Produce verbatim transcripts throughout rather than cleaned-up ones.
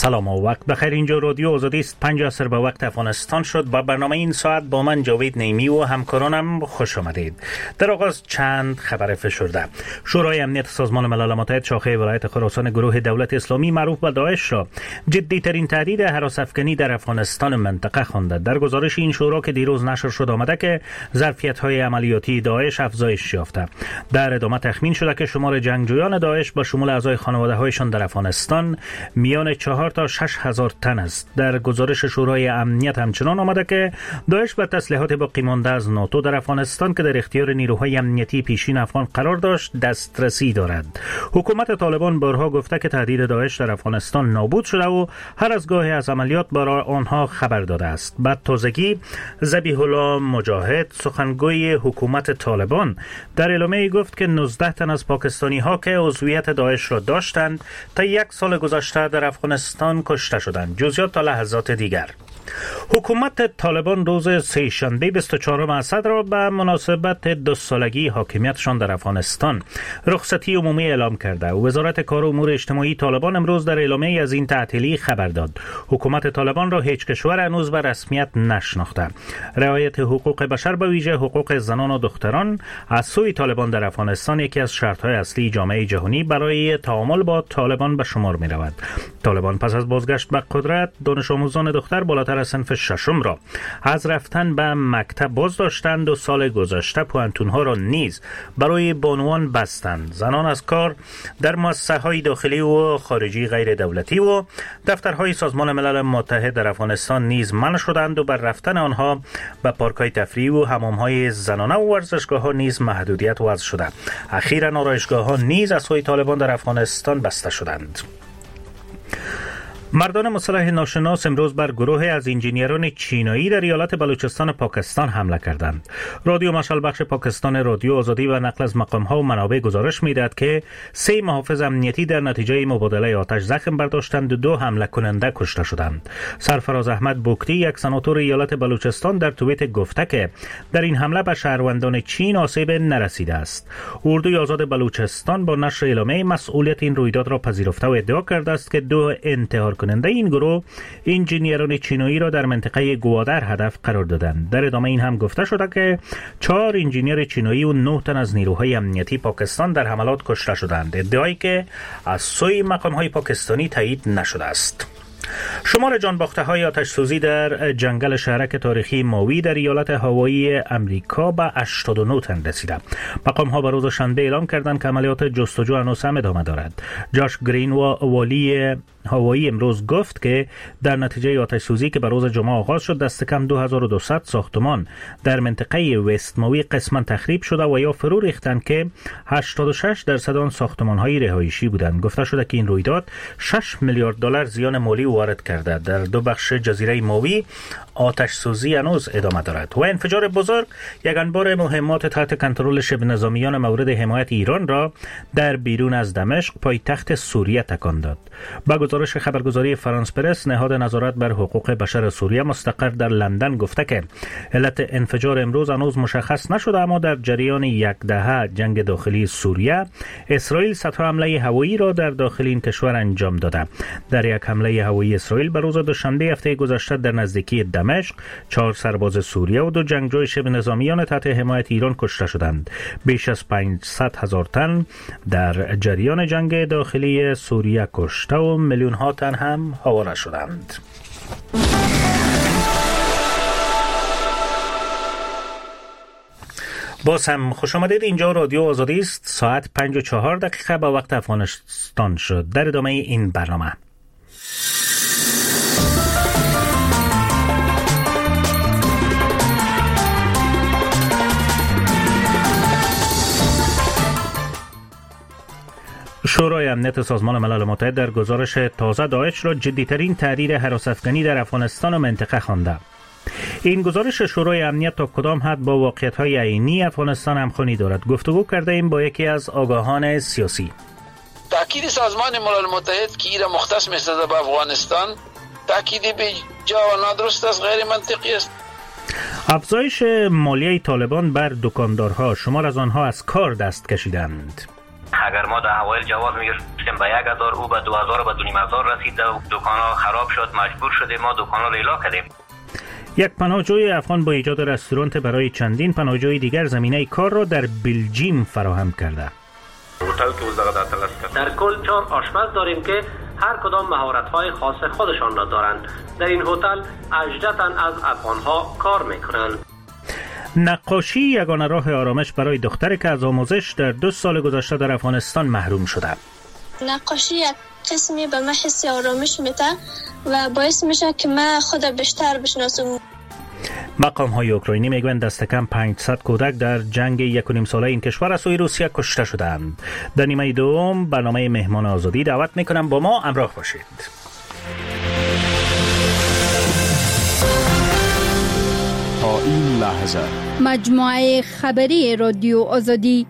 سلام و وقت بخیر. اینجا رادیو آزادی است. پنج عصر به وقت افغانستان شد. با برنامه این ساعت با من جاوید نیمی و همکارانم خوش آمدید. در آغاز چند خبر فشرده. شورای امنیت سازمان ملل متحد شاخه ولایت خراسان گروه دولت اسلامی معروف به داعش را جدی ترین تهدید هراس افکنی در افغانستان منطقه خوانده. در گزارش این شورا که دیروز نشر شد آمده که ظرفیت های عملیاتی داعش افزایش یافته. در ادامه تخمین شده که شمار جنگجویان داعش با شمول اعضای خانواده هایشان در افغانستان میان چهار تا شش هزار تن است. در گزارش شورای امنیت همچنان آمده که داعش با تسلیحات باقی مانده از ناتو در افغانستان که در اختیار نیروهای امنیتی پیشین افغان قرار داشت دسترسی دارد. حکومت طالبان بارها گفته که تهدید داعش در افغانستان نابود شده و هر از گاهی از عملیات برای آنها خبر داده است. بعد تازگی ذبیح الله مجاهد سخنگوی حکومت طالبان در اعلامیه گفت که نوزده تن از پاکستانی ها که عضویت داعش را داشتند تا یک سال گذشته در افغانستان کشته شدند. جزئیات تا لحظات دیگر. حکومت طالبان روز سه‌شنبه بیست و چهارم اسد را به مناسبت دو سالگی حاکمیتشان در افغانستان رخصتی عمومی اعلام کرده. وزارت کار و امور اجتماعی طالبان امروز در اعلامیه از این تعطیلی خبر داد. حکومت طالبان را هیچ کشور هنوز به رسمیت نشناخته. رعایت حقوق بشر به ویژه حقوق زنان و دختران از سوی طالبان در افغانستان یکی از شرط‌های اصلی جامعه جهانی برای تعامل با طالبان به شمار می‌رود. طالبان پس از بازگشت به قدرت دانش آموزان دختر بالاتر از صنف ششم را از رفتن به مکتب باز داشتند و سال گذشته پوانتون‌ها را نیز برای بانوان بستند. زنان از کار در مؤسسه‌های داخلی و خارجی غیر دولتی و دفترهای سازمان ملل متحد در افغانستان نیز منع شدند و بر رفتن آنها به پارک‌های تفریحی و حمام‌های زنانه و ورزشگاه‌ها نیز محدودیت وضع شده. اخیراً آرایشگاه‌ها نیز از سوی طالبان در افغانستان بسته شدند. مردان مسلح ناشناس امروز بر گروه از انجینیران چینایی در ایالت بلوچستان پاکستان حمله کردند. رادیو مشعل بخش پاکستان رادیو آزادی و نقل از مقام‌ها و منابع گزارش می‌دهد که سه محافظ امنیتی در نتیجه مبادله آتش زخم برداشتند و دو حمله کننده کشته شدند. سرفراز احمد بوکتی یک سناتور ایالت بلوچستان در توییت گفته که در این حمله به شهروندان چین آسیب نرسیده است. اردوی آزاد بلوچستان با نشر اعلامیه مسئولیت این رویداد را پذیرفته و ادعا کرده است که دو انتحار کننده این گروه انجینیران چینایی را در منطقه گوادر هدف قرار دادند. در ادامه این هم گفته شده که چهار انجینیر چینایی و نه تن از نیروهای امنیتی پاکستان در حملات کشته شدند. ادعایی که از سوی مقام‌های پاکستانی تایید نشده است. شمار جانباخته‌های آتش‌سوزی در جنگل شهرک تاریخی ماوی در ایالت هاوایی امریکا به هشتاد و نه تن رسیده. مقام‌ها به روز شنبه اعلام کردند که عملیات جستجو هنوز هم ادامه دارد. جاش گرین و والی هاوایی امروز گفت که در نتیجه آتش‌سوزی که به روز جمعه آغاز شد دست کم دو هزار و دویست ساختمان در منطقه وست ماوی قسما تخریب شده و یا فرو ریختند که هشتاد و شش درصد آن ساختمان‌های رهایشی بودند. گفته شده که این رویداد شش میلیارد دلار زیان مالی وارد کرده. در دو بخش جزیره ماوی آتش سوزی هنوز ادامه دارد و انفجار بزرگ یک انبار مهمات تحت کنترل شبه نظامیان مورد حمایت ایران را در بیرون از دمشق پایتخت سوریه تکان داد. با گزارش خبرگزاری فرانس پرس نهاد نظارت بر حقوق بشر سوریه مستقر در لندن گفته که علت انفجار امروز هنوز مشخص نشده، اما در جریان یک دهه جنگ داخلی سوریه اسرائیل صدها حمله هوایی را در داخل این کشور انجام داده. در یک حمله هوایی اسرائیل به روز دوشنبه هفته گذشته در نزدیکی دمشق چهار سرباز سوریه و دو جنگجوی شبه نظامیان تحت حمایت ایران کشته شدند. بیش از پانصد هزار تن در جریان جنگ داخلی سوریه کشته و میلیون ها تن هم حواله شدند. باز هم خوش آمدید. اینجا رادیو آزادی است. ساعت پنج و چهار دقیقه به وقت افغانستان شد. در ادامه این برنامه شورای امنیت سازمان ملل متحد در گزارش تازه داعش را جدی‌ترین تهدید هراس افکنی در افغانستان و منطقه خوانده. این گزارش شورای امنیت تا کدام حد با واقعیت‌های عینی افغانستان همخوانی دارد؟ گفتگو کرده ایم با یکی از آگاهان سیاسی. تأکید سازمان ملل متحد که ایران مختص می‌سازد به افغانستان تأکید به جا و نادرست است، غیر منطقی است. افزایش مالیه طالبان بر دکاندارها، شمار از آنها از کار دست کشیدند. اگر ما در اوایل جواز میگرفتیم به یک هزار، او به دو هزار و به دو نیم هزار رسید و دکان‌ها خراب شد، مجبور شدیم ما دکان‌ها رو اعلا کردیم. یک پناهجوی افغان با ایجاد رستوران برای چندین پناهجوی دیگر زمینه کار را در بلژیم فراهم کرده. در کل چهار آشپز داریم که هر کدام مهارت‌های خاص خودشان را دارند. در این هتل هجده تن از افغان‌ها کار می‌کنند. نقاشی یگانه راه آرامش برای دختری که از آموزش در دو سال گذشته در افغانستان محروم شده. نقاشی یک قسمی به من حس آرامش میده و باعث میشه که من خود بیشتر بشناسم. مقام های اوکراینی میگویند دست کم پانصد کودک در جنگ یک و نیم ساله این کشور از سوی روسیه کشته شدند. در نیمه دوم برنامه مهمان آزادی دعوت میکنم با ما همراه باشید. تا این لحظه مجموعه خبری رادیو آزادی.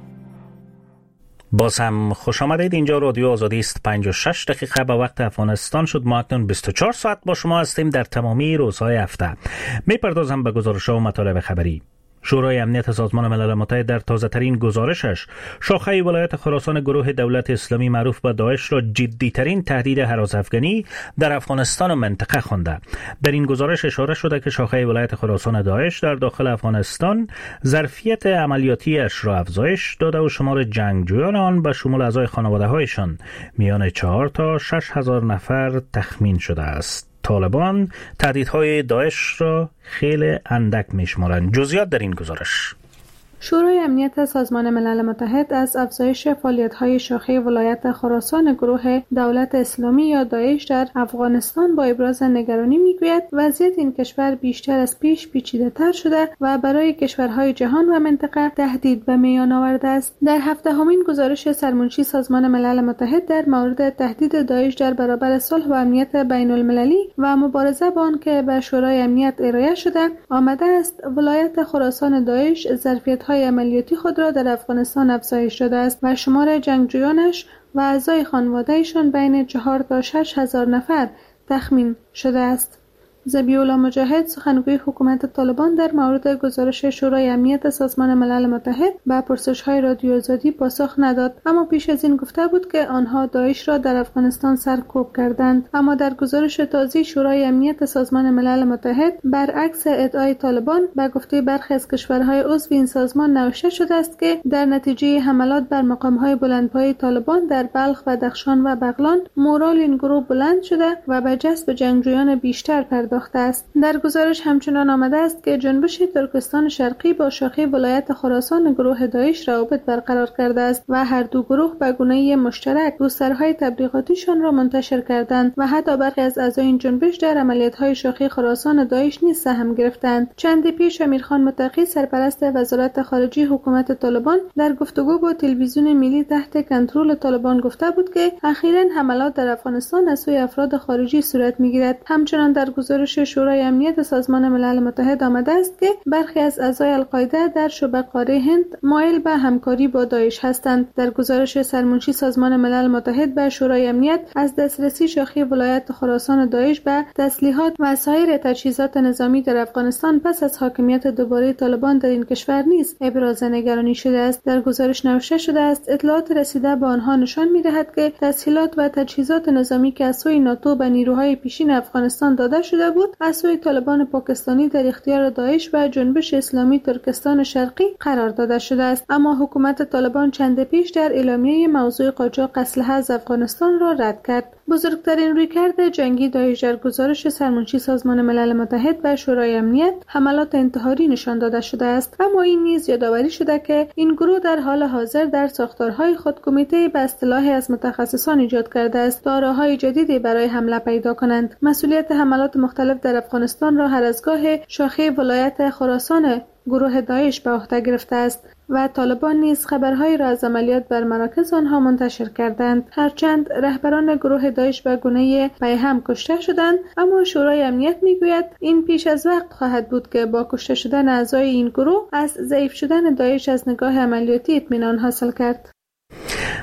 باز هم خوش آمدید. اینجا رادیو آزادی است. پنجاه و شش دقیقه به وقت افغانستان شد. ما اکنون بیست و چهار ساعت با شما هستیم در تمامی روزهای هفته. میپردازم به گزارش‌ها و مطالب خبری. شورای امنیت سازمان ملل متحد در تازه‌ترین گزارشش شاخه ولایت خراسان گروه دولت اسلامی معروف به داعش را جدی‌ترین تهدید هراس افغانی در افغانستان و منطقه خوانده. در این گزارش اشاره شده که شاخه ولایت خراسان داعش در داخل افغانستان ظرفیت عملیاتیش را افزایش داده و شمار جنگجویان آن به شمول اعضای خانواده‌هایشان میان چهار تا شش هزار نفر تخمین شده است. طالبان تهدیدهای داعش را خیلی اندک میشمارند. جزئیات در این گزارش. شورای امنیت سازمان ملل متحد از افزایش فعالیت‌های شاخه ولایت خراسان گروه دولت اسلامی یا داعش در افغانستان با ابراز نگرانی میگوید وضعیت این کشور بیشتر از پیش پیچیده‌تر شده و برای کشورهای جهان و منطقه تهدید به میان آورده است. در هفتهمین گزارش سرمنشی سازمان ملل متحد در مورد تهدید داعش در برابر صلح و امنیت بین‌المللی و مبارزه با آن که به شورای امنیت ارائه شده آمده است ولایت خراسان داعش ظرفیت های عملیاتی خود را در افغانستان افزایش داده است و شمار جنگجویانش و اعضای خانواده‌ایشان بین چهار تا شش هزار نفر تخمین شده است. ذبیح‌الله مجاهد سخنگوی حکومت طالبان در مورد گزارش شورای امنیت سازمان ملل متحد به پرسش‌های رادیو آزادی پاسخ نداد، اما پیش از این گفته بود که آنها داعش را در افغانستان سرکوب کردند. اما در گزارش تازه شورای امنیت سازمان ملل متحد برعکس ادعای طالبان به گفته برخی از کشورهای عضو این سازمان نوشته شده است که در نتیجه حملات بر مقام‌های بلندپایه طالبان در بلخ و دخشان و بغلان مورال این گروه بلند شده و به جذب جنگجویان بیشتر پرداخته است. در گزارش همچنان آمده است که جنبش ترکستان شرقی با شاخه ولایت خراسان گروه داعش روابط برقرار کرده است و هر دو گروه به گونه‌ای مشترک گسترهای تبلیغاتیشان را منتشر کردند و حتی برخی از اعضای این جنبش در عملیات‌های شاخه خراسان داعش نیز سهم گرفتند. چندی پیش امیرخان متقی سرپرست وزارت خارجه حکومت طالبان در گفتگو با تلویزیون ملی تحت کنترل طالبان گفته بود که اخیراً حملات در افغانستان از سوی افراد خارجی صورت می‌گیرد. همچنان در گزارش شورای امنیت سازمان ملل متحد آمده است که برخی از اعضای القاعده در شبه قاره هند مایل به همکاری با داعش هستند. در گزارش سرمنشی سازمان ملل متحد به شورای امنیت از دسترسی شاخه ولایت خراسان داعش به تسلیحات و سایر تجهیزات نظامی در افغانستان پس از حاکمیت دوباره طالبان در این کشور نیز ابراز نگرانی شده است. در گزارش نوشته شده است اطلاعات رسیده به آنها نشان می‌دهد که تسهیلات و تجهیزات نظامی که از سوی ناتو به نیروهای پیشین افغانستان داده شده بود از سوی طالبان پاکستانی در اختیار داعش و جنبش اسلامی ترکستان شرقی قرار داده شده است. اما حکومت طالبان چند پیش در اعلامیه موضوع قاچاق اسلحه از افغانستان را رد کرد. بزرگترین رویکرد جنگی داعش در گزارش سرمنشی سازمان ملل متحد و شورای امنیت حملات انتحاری نشان داده شده است، اما این نیز یادآوری شده که این گروه در حال حاضر در ساختارهای خود کمیته به اصطلاح از متخصصان ایجاد کرده است تا راه‌های جدیدی برای حمله پیدا کنند. مسئولیت حملات مختلف در افغانستان را هر از گاه شاخه ولایت خراسان گروه داعش به عهده گرفته است و طالبان نیز خبرهایی را از عملیات بر مراکز آنها منتشر کردند. هرچند رهبران گروه داعش به گونه پیهم کشته شدند، اما شورای امنیت میگوید این پیش از وقت خواهد بود که با کشته شدن اعضای این گروه از ضعیف شدن داعش از نگاه عملیاتی اطمینان حاصل کرد.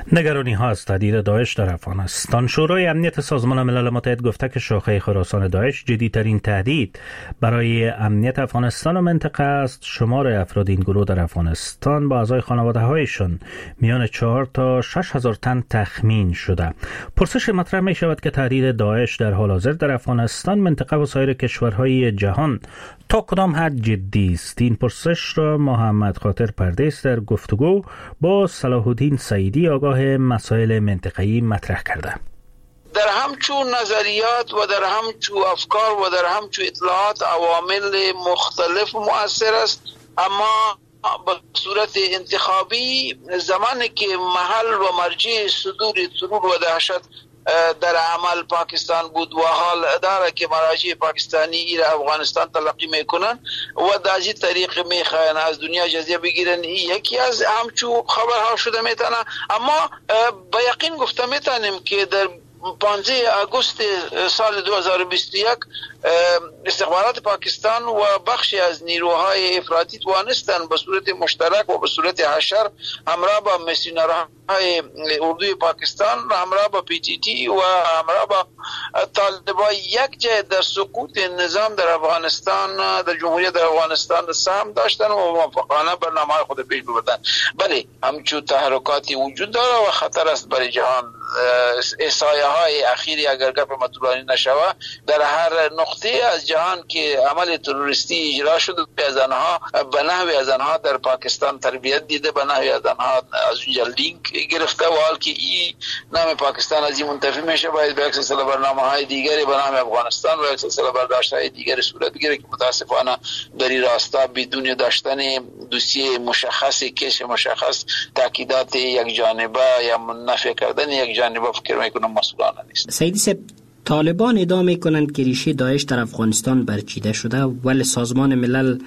نگرانی ها از تهدید داعش در افغانستان. شورای امنیت سازمان ملل متحد گفته که شاخه خراسان داعش جدیدترین تهدید برای امنیت افغانستان و منطقه است. شمار افراد این گروه در افغانستان با اعضای خانواده هایشان میان چهار تا شش هزار تن تخمین شده. پرسش مطرح می شود که تهدید داعش در حال حاضر در افغانستان، منطقه و سایر کشورهای جهان تا کدام حد جدی است؟ این پرسش را محمد خاطر پردیس در گفتگو با صلاح الدین سعیدی آگاه مسائل منطقه‌ای مطرح کرده. در همچون نظریات و در همچون افکار و در همچون اطلاعات عوامل مختلف مؤثر است، اما به صورت انتخابی زمانی که محل و مرجع صدور ترور و دهشت در عمل پاکستان بود و حال داره که مراجع پاکستانی ایر افغانستان تلقی میکنن و در این طریق میخواین از دنیا جزیه بگیرن، یکی از همچو خبرها شده میتونه. اما با یقین گفته میتونیم که در پانزده آگوست سال دو هزار و بیست و یک استخبارات پاکستان و بخشی از نیروهای افراطی توانستند به صورت مشترک و به صورت حشر همراه با میسیونرهای اردوی پاکستان، همراه با پی تی تی و همراه با طالبان یک جای در سقوط نظام در افغانستان، در جمهوریت در افغانستان سهم داشتن و موفقانه برنامه خود پیش ببردن. بله، همچون تحرکاتی وجود داره و خطر است برای جهان. احصایه های اخیری اگر گپ مطولانی نشوه، در هر نقطه از جهان که عمل تروریستی اجرا شده از آنها به نحوی از آنها در پاکستان تربیت دیده، به نحوی از آنها از اونجا لینک گرفته و حال که این نام پاکستان از این منتفی میشه، باید به یک سلسله برنامه های دیگری به نام افغانستان و یک سلسله برداشت های دیگری صورت بگیره که متاسفانه در این راستا بدون داشتن دوسیه مشخص، کش مشخص، تاکیدات یک جانبه یا منفی کردن یک جانبه فکر میکنم مسئولانه نیست. سیدی صاحب، طالبان ادعا میکنند که ریشه داعش در افغانستان برچیده شده ولی سازمان ملل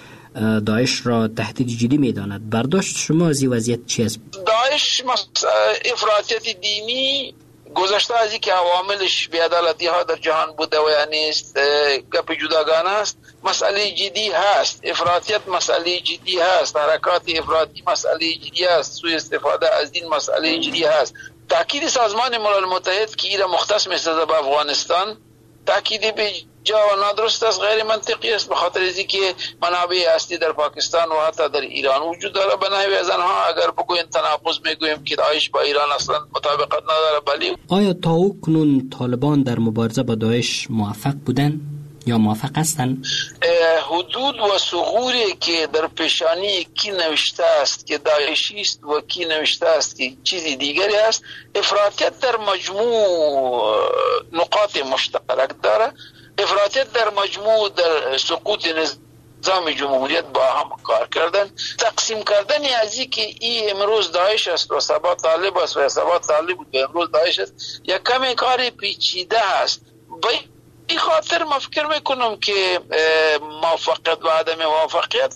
داعش را تهدید جدی میداند. برداشت شما از این وضعیت چی است؟ داعش افراطیت دینی گذشته از اینکه عواملش بی‌عدالتی ها در جهان بوده و یعنی گپ جداگانه است، مسئله جدی هست. افراطیت مسئله جدی هست، حرکات افراطی مسئله جدی هست، سوء استفاده از این مسئله جدی هست. تاکید سازمان ملل متحد که ایرا مختص می‌سازد به افغانستان تاکید به جا و نادرست است، غیر منطقی است، به خاطر از اینکه منابع اصلی در پاکستان و حتی در ایران وجود داره. به نحوی از آنها اگر بگویم تناقض میگویم که داعش با ایران اصلا مطابقت نداره. بلی آیا تا او کنون طالبان در مبارزه با داعش موفق بودن یا موفق هستند؟ حدود و ثغوری که در پیشانی کی نوشته است که داعشی است و کی نوشته است که چیزی دیگری است، افراطیت در مجموع نقاط مشترک داره. افراطیت در مجموع در سقوط نظام جمهوریت با هم کار کردن، تقسیم کردن از این که این امروز داعش است و سبا طالب است و سبا طالب بود و امروز داعش است، یک کمی کار پیچیده است. این خاطر ما فکر میکنم که موفقیت و عدم موفقیت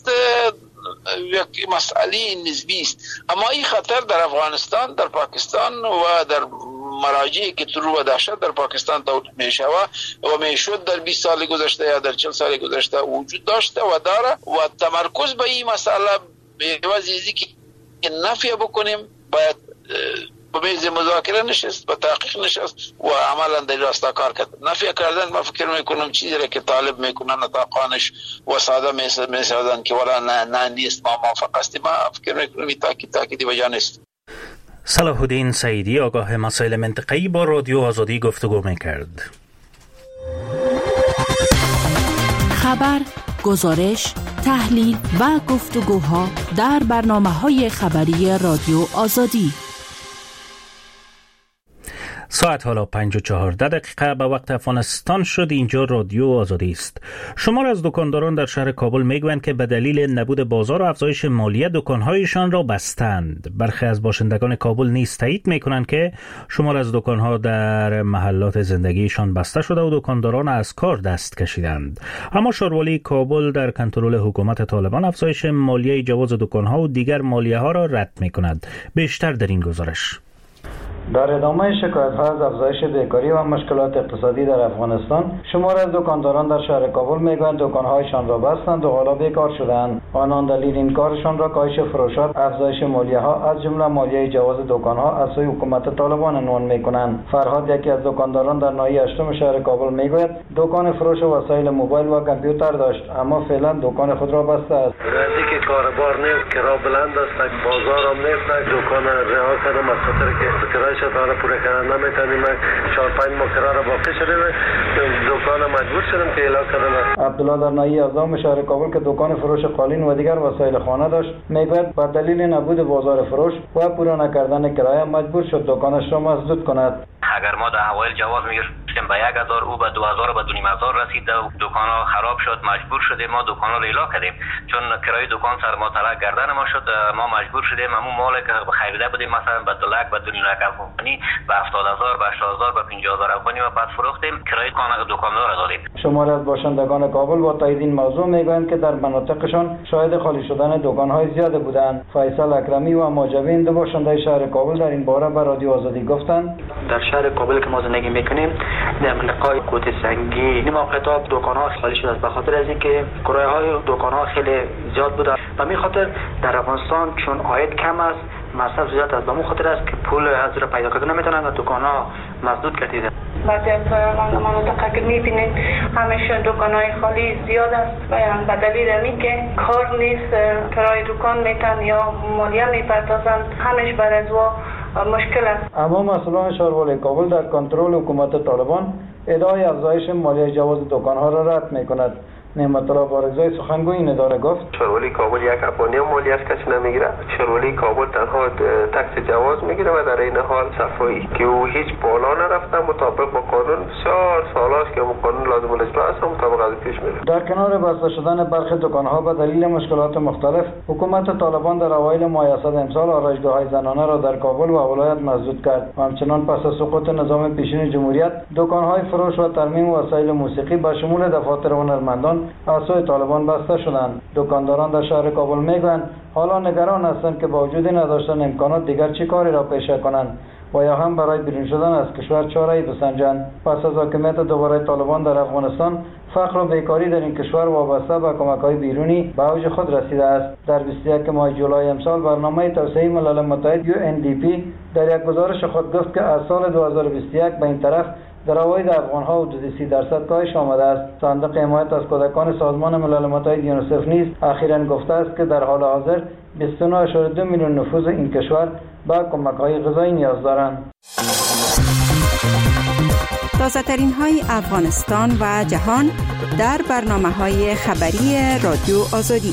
یک مسئله نسبی است، اما این خطر در افغانستان، در پاکستان و در مراجعی که ترور و دهشت در پاکستان تولید میشه و میشد در بیست سال گذشته یا در چهل سال گذشته وجود داشته و داره و تمرکز به این مسئله به وجهی که نفی بکنیم باید به میز مذاکره نشست، به تحقیق نشست و عملا در راستا کار کرد. نفی کردن ما فکر میکنم چیزی را که طالب میکنن اتاقانش و ساده میسازن که ولا نه نه نیست، ما موافق هستیم. ما فکر میکنم این تاکید تاکیدی وجه نیست. صلاح الدین سعیدی آگاه مسائل منطقه‌ای با رادیو آزادی گفتگو میکرد. خبر، گزارش، تحلیل و گفتگوها در برنامه‌های خبری رادیو آزادی. ساعت حالا پنج و چهارده دقیقه به وقت افغانستان شد. اینجا رادیو آزادی است. شمار از دکانداران در شهر کابل میگویند که به دلیل نبود بازار و افزایش مالیات دکانهایشان را بستند. برخی از باشندگان کابل نیز تایید میکنند که شمار از دکانها در محلات زندگیشان بسته شده و دکانداران از کار دست کشیدند. اما شاروالی کابل در کنترل حکومت طالبان افزایش مالیه جواز دکانها و دیگر مالیه ها را رد میکند. بیشتر در این گزارش. در ادامه شکایت‌ها از افزایش بیکاری و مشکلات اقتصادی در افغانستان، شمار از دکانداران در شهر کابل میگویند دکان‌هایشان را بستند و حالا بیکار شدند. آنان دلیل این کارشان را کاهش فروشات، افزایش مالیه‌ها از جمله مالیه جواز دکان‌ها از سوی حکومت طالبان عنوان می‌کنند. فرهاد یکی از دکانداران در ناحیه هشتم شهر کابل میگوید دکان فروش وسایل موبایل و کامپیوتر داشت، اما فعلا دکان خود را بسته است. نزدیک کاربار نیست، کرا بلند است، بازار هم نیست، دکان رها کردم از خاطر که کرایش را پوره کردن نمیتونیم. چهار پنج ماه کرا را باقی شدیم، دکان مجبور شدیم که اعلام کردن. عبدالله در ناحیه هفدهم شهر کابل که دکان فروش قالین و دیگر وسایل خانه داشت میگوید به دلیل نبود بازار فروش و پوره نکردن کرایه مجبور شد دکانش را مسدود کند. اگر ما در اوایل جواز میگرفتیم به یک هزار، او به دو هزار و به دو نیم هزار رسید و دکان ها خراب شد، مجبور شدیم ما دکان ها را اعلام کردیم. چون کرایه دکان سر ما طلع گردن ما شد، ما مجبور شدیم همون مال که خریده بودیم مثلا به دو لک به دو نیم لک افغانی به هفتاد هزار به هشتاد هزار به پنجاه هزار افغانی و بعد فروختیم، کرایه دکاندار را دادیم. شمار از باشندگان کابل با تایید این موضوع میگویند که در مناطقشان شاهد خالی شدن دکان های زیاد بودند. فیصل اکرمی و ماجبین دو باشنده شهر کابل در این باره به رادیو آزادی گفتند در شهر کابل که ما زندگی میکنیم در منطقه کوت سنگی نیم قطاب دکان ها خالی شده است به خاطر از اینکه کرایه های دکان ها خیلی زیاد بوده. به همین خاطر در افغانستان چون عاید کم است مصرف زیاد است، به همین خاطر است که پول از را پیدا کردن نمیتونن و دکان ها مسدود گردیده. بعضی از مناطق که میبینید همیشه دکان های خالی زیاد است و به دلیل اینکه که کار نیست، کرایه دکان میتن یا مالیه میپردازند، همیشه بر از مشکل است. اما مسئولان شهروالی کابل در کنترل حکومت طالبان ادعای افزایش مالیه جواز دکان‌ها را رد می‌کند. نعمت الله بارگزای سخنگوی این اداره گفت شهروالی کابل یک افغانی هم مالیه از کسی نمیگیره. شهروالی کابل تنها تکس جواز میگیره و در این حال صفایی که او هیچ بالا نرفته، مطابق با قانون بسیار سال است که قانون لازم الاجرا است مطابق از پیش میره. در کنار بسته شدن برخی دکان‌ها به دلیل مشکلات مختلف، حکومت طالبان در اوایل ماه اسد امسال آرایشگاه‌های زنانه را در کابل و ولایت مسدود کرد و همچنان پس از سقوط نظام پیشین جمهوریت دکان‌های فروش و ترمیم وسایل موسیقی به شمول دفاتر هنرمندان از سوی طالبان بسته شدند. دکانداران در شهر کابل میگویند حالا نگران هستند که با وجود نداشتن امکانات دیگر چه کاری را پیشه کنند و یا هم برای بیرون شدن از کشور چاره‌ای بسنجند. پس از حاکمیت دوباره طالبان در افغانستان، فقر و بیکاری در این کشور وابسته به کمک‌های بیرونی به اوج خود رسیده است. در بیست و یک ماه جولای امسال برنامه توسعه ملل متحد یو ان دی پی در یک گزارش خود گفت که از سال دو هزار و بیست و یک به این طرف در عواید افغان‌ها حدود سی درصد کاهش آمده است. صندوق حمایت از کودکان سازمان ملل متحد یونیسف نیز اخیراً گفته است که در حال حاضر بیست و نه ممیز دو میلیون نفوس این کشور به کمک‌های غذایی نیاز دارند. تازه‌ترین های افغانستان و جهان در برنامه‌های خبری رادیو آزادی.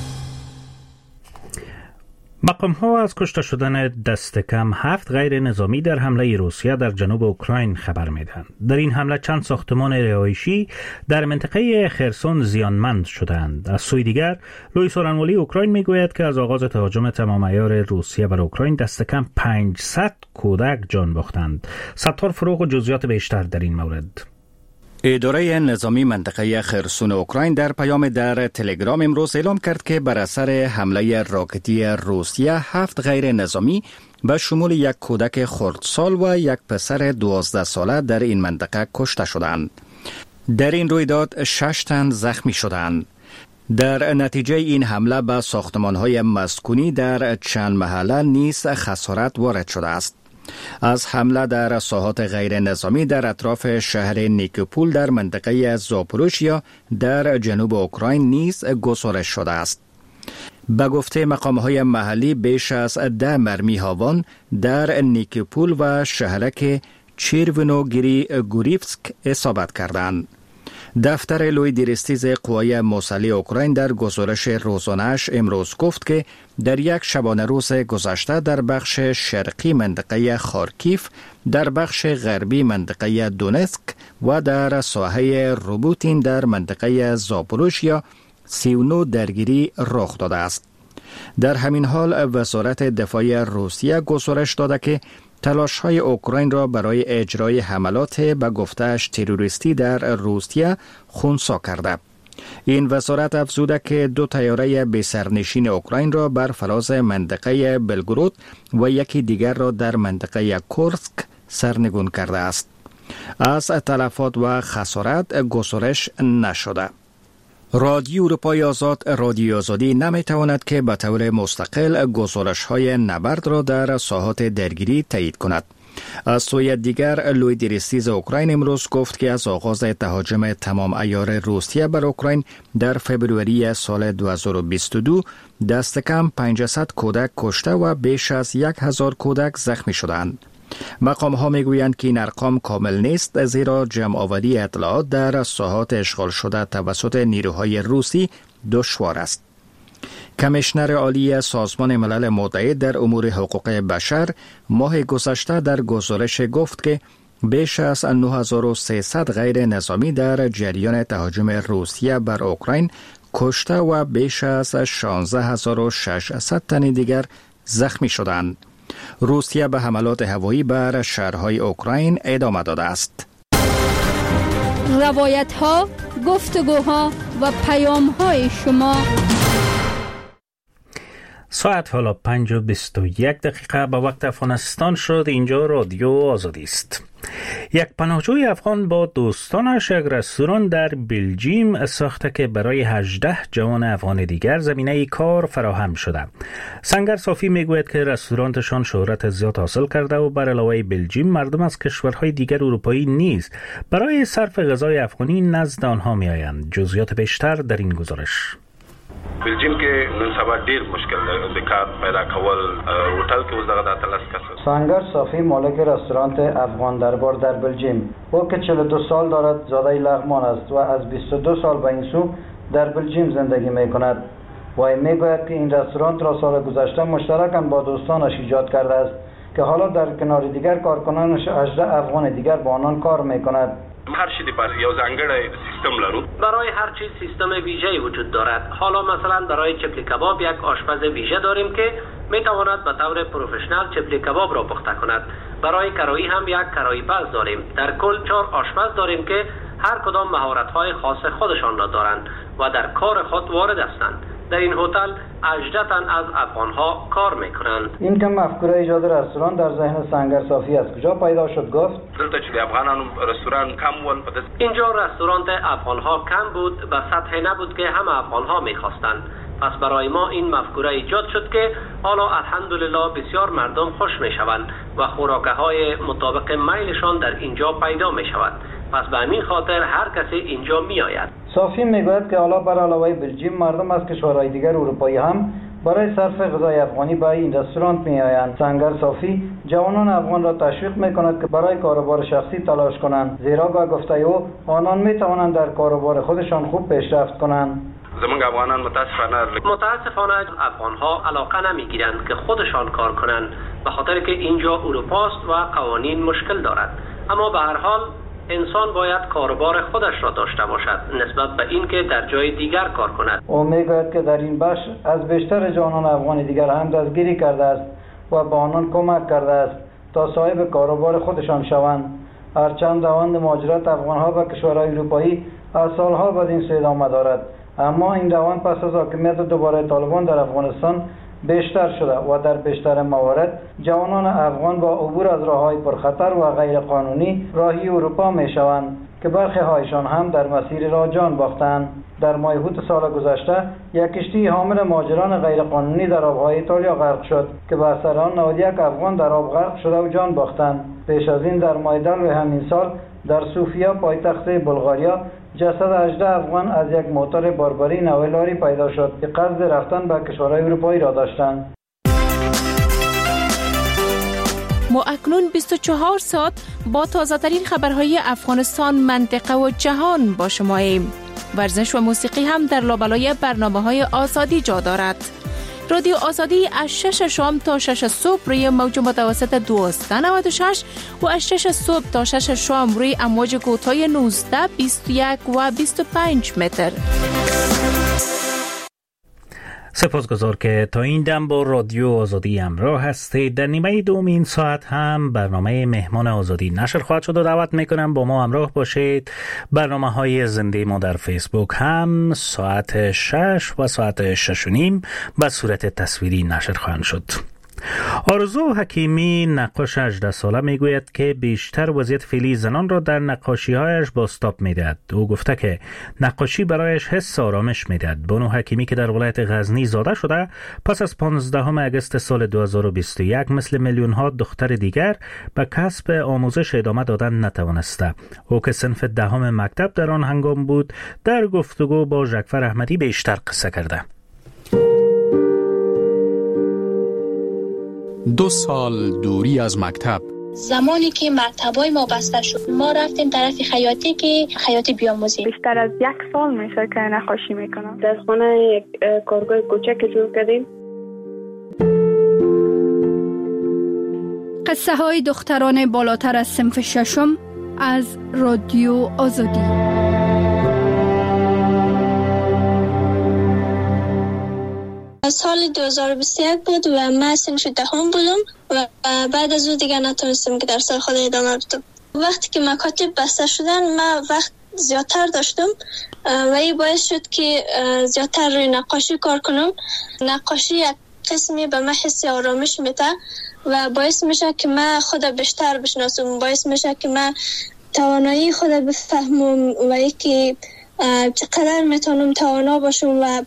مقام ها از کشته شدن دست کم هفت غیر نظامی در حمله روسیه در جنوب اوکراین خبر میدهند. در این حمله چند ساختمان رهایشی در منطقه خرسون زیانمند شدند. از سوی دیگر، لوئیس سورانوالی اوکراین میگوید که از آغاز تهاجم تمام عیار روسیه بر اوکراین دست کم پانصد کودک جان باختند. ستار فروغ و جزئیات بیشتر در این مورد. اداره نظامی منطقه خرسون اوکراین در پیام در تلگرام امروز اعلام کرد که بر اثر حمله راکتی روسیه هفت غیر نظامی به شمول یک کودک خردسال و یک پسر دوازده ساله در این منطقه کشته شدند. در این رویداد شش تن زخمی شدند. در نتیجه این حمله به ساختمان‌های مسکونی در چند محله نیز خسارت وارد شده است. از حمله در ساحات غیر نظامی در اطراف شهر نیکوپول در منطقه زاپوروژیا در جنوب اوکراین نیز گزارش شده است. به گفته مقام‌های محلی بیش از ده مرمی هاوان در نیکوپول و شهرک چیرونوگیری گوریفسک اصابت کردند. دفتر لوی دیرستیز قوای مسلح اوکراین در گزارش روزانه‌اش امروز گفت که در یک شبانه روز گذشته در بخش شرقی منطقه خارکیف، در بخش غربی منطقه دونتسک و در ساحه روبوتین در منطقه زاپوروژیا سی و نه درگیری رخ داده است. در همین حال وزارت دفاع روسیه گزارش داده که تلاش‌های اوکراین را برای اجرای حملات به گفته‌اش تروریستی در روسیه خنثی کرده. این وزارت افزوده که دو طیاره بی‌سرنشین اوکراین را بر فراز منطقه بلگرود و یکی دیگر را در منطقه کورسک سرنگون کرده است. از تلفات و خسارت گزارش نشده. رادیو اروپای آزاد رادیو آزادی نمیتواند که به طور مستقل گزارش‌های نبرد را در ساحات درگیری تایید کند. از سوی دیگر لوی دیرستیز اوکراین امروز گفت که از آغاز تهاجم تمام عیار روسیه بر اوکراین در فبروری سال دو هزار و بیست و دو دست کم پانصد کودک کشته و بیش از یک هزار کودک زخمی شدند. مقام ها می گویند که این ارقام کامل نیست، زیرا جمع آوری اطلاعات در ساحات اشغال شده توسط نیروهای روسی دشوار است. کمیشنر عالی سازمان ملل متحد در امور حقوق بشر ماه گذشته در گزارش گفت که بیش از نه هزار و سیصد غیر نظامی در جریان تهاجم روسیه بر اوکراین کشته و بیش از شانزده هزار و ششصد تن دیگر زخمی شدند. روسیه به حملات هوایی بر شهرهای اوکراین ادامه داده است. روایت ها، گفتگوها و پیام های شما. ساعت حالا پنج و بیست و یک دقیقه به وقت افغانستان شد. اینجا رادیو آزادی است. یک پناهجوی افغان با دوستانش یک رستوران در بلژیم ساخته که برای هجده جوان افغان دیگر زمینه کار فراهم شده. سنگر صافی میگوید که رستورانتشان شهرت زیاد حاصل کرده و بر علاوه بلژیم مردم از کشورهای دیگر اروپایی نیز برای صرف غذای افغانی نزد آنها می آیند. جزئیات بیشتر در این گزارش. بلژیم کې نن سبا ډیر مشکل دی د کار پیدا کول. هوټل کې اوس دغه د اتلس کسه. سنگر صافی مالک رستوران افغان دربار در بلژیم، او که چهل و دو سال دارد، زاده لغمان است و از بیست و دو سال به این سو در بلژیم زندگی می کند. و میگوید که این رستوران را سال گذشته مشترکاً با دوستانش ایجاد کرده است که حالا در کنار دیگر کارکنانش هجده افغان دیگر با آنان کار می کند. هر چیزی برای یو ځانګړی سیستم لرو. برای هر چیز سیستم ویژه‌ای وجود دارد. حالا مثلا برای چپلی کباب یک آشپز ویژه داریم که می تواند به طور پروفشنال چپلی کباب را پخته کند. برای کرایی هم یک کرایی پز داریم. در کل چهار آشپز داریم که هر کدام مهارت‌های خاص خودشان را دارند و در کار خود وارد هستند. در این هتل هجده تن از افغان‌ها کار می‌کنند. این که مفکوره ایجاد رستوران در ذهن سنگر صافی از کجا پیدا شد گفت؟ دلته چې افغانانو رستوران کم ول. اینجا رستوران افغان‌ها کم بود، به سطح نبود که همه افغان‌ها می‌خواستند. پس برای ما این مفکوره ایجاد شد که حالا الحمدلله بسیار مردم خوش می‌شوند و خوراک‌های مطابق میلشان در اینجا پیدا می‌شود. پس به همین خاطر هر کسی اینجا می آید. صافی میگوید که حالا بر علاوه بلژیم مردم از کشورهای دیگر اروپایی هم برای صرف غذای افغانی به این رستوران می آیند. سنگر صافی جوانان افغان را تشویق می کند که برای کاروبار شخصی تلاش کنند، زیرا به گفته او آنان می توانند در کاروبار خودشان خوب پیشرفت کنند. زمان افغانان متاسفانه متاسفانه افغان‌ها علاقه نمیگیرند که خودشان کار کنند، به خاطر که اینجا اروپاست و قوانین مشکل دارد. اما به هر حال انسان باید کاروبار خودش را داشته باشد نسبت به این که در جای دیگر کار کند. او میگوید که در این بخش از بیشتر جوانان افغان دیگر هم دستگیری کرده است و به آنان کمک کرده است تا صاحب کاروبار خودشان شوند. هرچند روند مهاجرت افغان‌ها به کشورهای اروپایی از سالها بعد این سو ادامه دارد، اما این روند پس از حاکمیت دوباره طالبان در افغانستان بیشتر شده و در بیشتر موارد جوانان افغان با عبور از راه‌های پرخطر و غیر قانونی راهی اروپا می‌شوند که برخی هایشان هم در مسیر را جان باختند. در ماه اوت سال گذشته یک کشتی حامل مهاجران غیر قانونی در آب‌های ایتالیا غرق شد که به اثر آن نود و یک افغان در آب غرق شده و جان باختند. پیش از این در ماه دلو همین سال در سوفیا پایتخت بلغاریا جسد هجده افغان از یک موتور باربری نوع لاری پیدا شد که قصد رفتن به کشورهای اروپایی را داشتند. ما اکنون بیست و چهار ساعت با تازه ترین خبرهای افغانستان، منطقه و جهان با شماییم. ورزش و موسیقی هم در لابلای برنامه‌های آزادی جا دارد. رادیو آزادی از شش شام تا شش صبح روی موج متوسط دویست و نود و شش و از شش صبح تا شش شام روی امواج کوتاه نوزده، بیست و یک و بیست و پنج متر. سپاسگزار که تا این دم با رادیو آزادی همراه هستید. در نیمه دوم این ساعت هم برنامه مهمان آزادی نشر خواهد شد و دعوت میکنم با ما همراه باشید. برنامه های زنده ما در فیسبوک هم ساعت شش و ساعت شش و نیم به صورت تصویری نشر خواهند شد. آرزو حکیمی نقاش هجده ساله میگوید که بیشتر وضعیت فعلی زنان را در نقاشی‌هایش بازتاب می‌دهد. او گفته که نقاشی برایش حس آرامش می‌دهد. بانو حکیمی که در ولایت غزنی زاده شده، پس از پانزدهم اگست سال دو هزار و بیست و یک مثل میلیون‌ها دختر دیگر به کسب آموزش ادامه دادن نتوانسته. او که صنف دهم مکتب در آن هنگام بود، در گفتگو با ژکفر احمدی بیشتر قصه کرده. دو سال دوری از مکتب. زمانی که مکتبای ما بسته شد، ما رفتیم طرف خیاطی که خیاطی بیاموزیم. بیشتر از یک سال میشه که نقاشی میکنم. در خانه یک کارگاه کوچک جور کردیم. قصه های دختران بالاتر از صنف ششم از رادیو آزادی. سال دو هزار و بیست و یک بود و من صنف دهم بودم و بعد از اون دیگه نتونستم که در سال خود ادامه بدم. وقتی که مکاتب بسته شدن من وقت زیادتر داشتم و این باعث شد که زیادتر روی نقاشی کار کنم. نقاشی یک قسمی به من حس آرامش میده و باعث میشه که من خود بیشتر بشناسم، باعث میشه که من توانایی خود بفهمم و اینکه چقدر میتونم توانا باشم و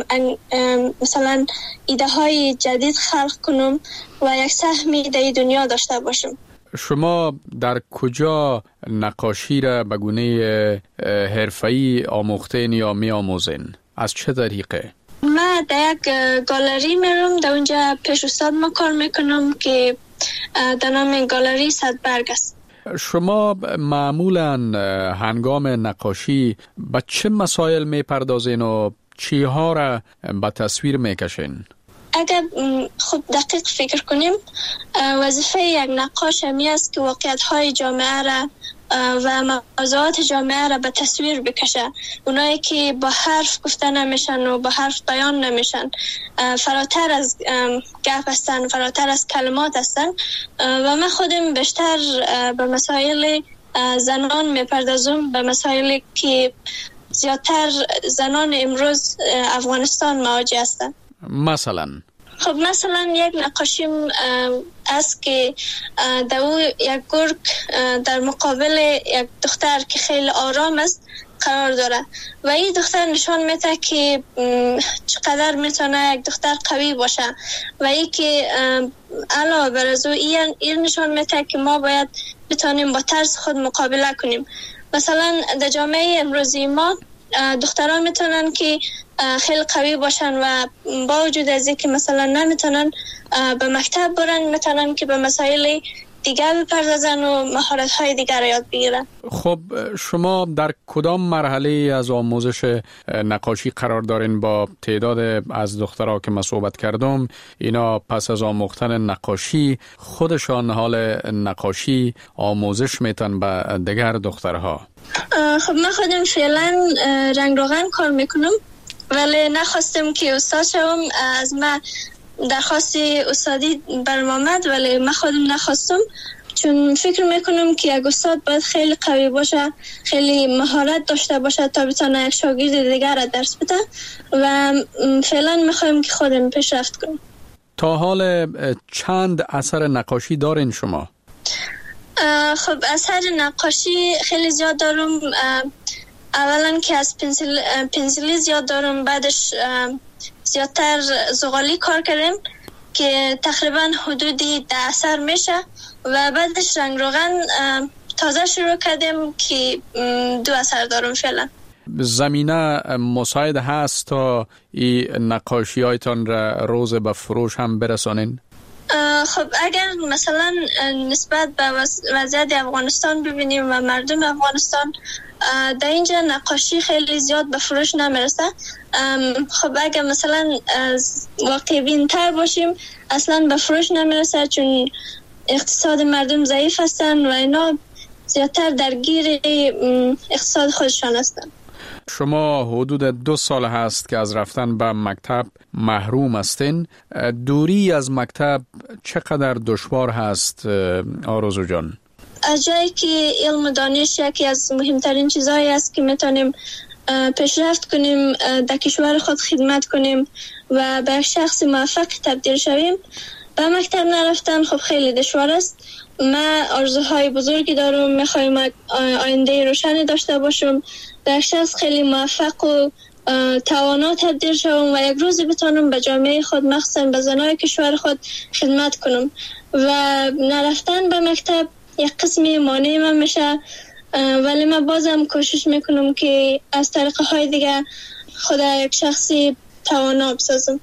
مثلا ایده های جدید خلق کنم و یک سهمی در دنیا داشته باشم. شما در کجا نقاشی را به گونه حرفه‌ای آموختین یا می آموزین؟ از چه طریقه؟ من در یک گالری میرم، در اونجا پیش استاد ما کار میکنم که در نام گالری صدبرگ است. شما معمولاً هنگام نقاشی به چه مسائل میپردازین و چی ها را به تصویر میکشین؟ اگر خوب دقیق فکر کنیم، وظیفه یک نقاش همی است که واقعیت های جامعه را و موضوعات جامعه را به تصویر بکشه. اونایی که با حرف گفته نمیشن و با حرف بیان نمیشن، فراتر از گپ هستن، فراتر از کلمات هستن و من خودم بیشتر به مسائل زنان میپردازم، به مسائلی که زیادتر زنان امروز افغانستان مواجه هستن. مثلا خب مثلا یک نقاشیم است که در او یک گرگ در مقابل یک دختر که خیلی آرام است قرار داره و این دختر نشان میده که چقدر میتونه یک دختر قوی باشه و این که علاوه بر از او این نشان میده که ما باید بتونیم با ترس خود مقابله کنیم. مثلا در جامعه امروزی ما دختران میتونن که خیلی قوی باشن و با وجود از اینکه مثلا نمیتونن به مکتب برن، میتونن که به مسائل دیگر بپردازن و مهارت‌های دیگر را یاد بگیرن. خب شما در کدام مرحله از آموزش نقاشی قرار دارین؟ با تعداد از دخترها که من صحبت کردم، اینا پس از آموختن نقاشی خودشان حال نقاشی آموزش میتن به دیگر دخترها؟ خب من خودم فعلا رنگ روغن کار میکنم، ولی نخواستم که استاد شوم. از من درخواست استادی برام آمد ولی من خودم نخواستم، چون فکر میکنم که یک استاد باید خیلی قوی باشه، خیلی مهارت داشته باشه تا بتونه یک شاگرد دیگر را درس بده و فعلا میخوایم که خودم پیشرفت کنم. تا حال چند اثر نقاشی دارین شما؟ خب اثر نقاشی خیلی زیاد دارم. اولا که از پنسیل پنسیلی زیاد دارم، بعدش زیادتر زغالی کار کردیم که تقریبا حدودی ده اثر میشه و بعدش رنگ روغن تازه شروع کردیم که دو اثر دارم فعلا. زمینه مساعد هست تا این نقاشی هایتان را روز به فروش هم برسانین؟ خب اگر مثلا نسبت به وضعیت افغانستان ببینیم و مردم افغانستان، در اینجا نقاشی خیلی زیاد به فروش نمیرسه. خب اگر مثلا واقعی بین‌تر باشیم اصلا به فروش نمیرسه، چون اقتصاد مردم ضعیف هستن و اینا زیادتر درگیر اقتصاد خودشان هستن. شما حدود دو سال هست که از رفتن به مکتب محروم هستین. دوری از مکتب چقدر دشوار هست آرزو جان؟ از جایی که علم و دانش یکی از مهمترین چیزهایی است که میتونیم پیشرفت کنیم، در کشور خود خدمت کنیم و به شخص موفق تبدیل شویم، به مکتب نرفتن خب خیلی دشوار است. من آرزوهای بزرگی دارم، میخوایم آینده روشنی داشته باشم، در شخص خیلی موفق و توانا تبدیل شوم و یک روزی بتونم به جامعه خود، مخصوصا به زنای کشور خود خدمت کنم. و نرفتن به مکتب یک قسمی مانع من میشه، ولی من بازم کوشش میکنم که از طریقه های دیگه خود یک شخصی توانا بسازم.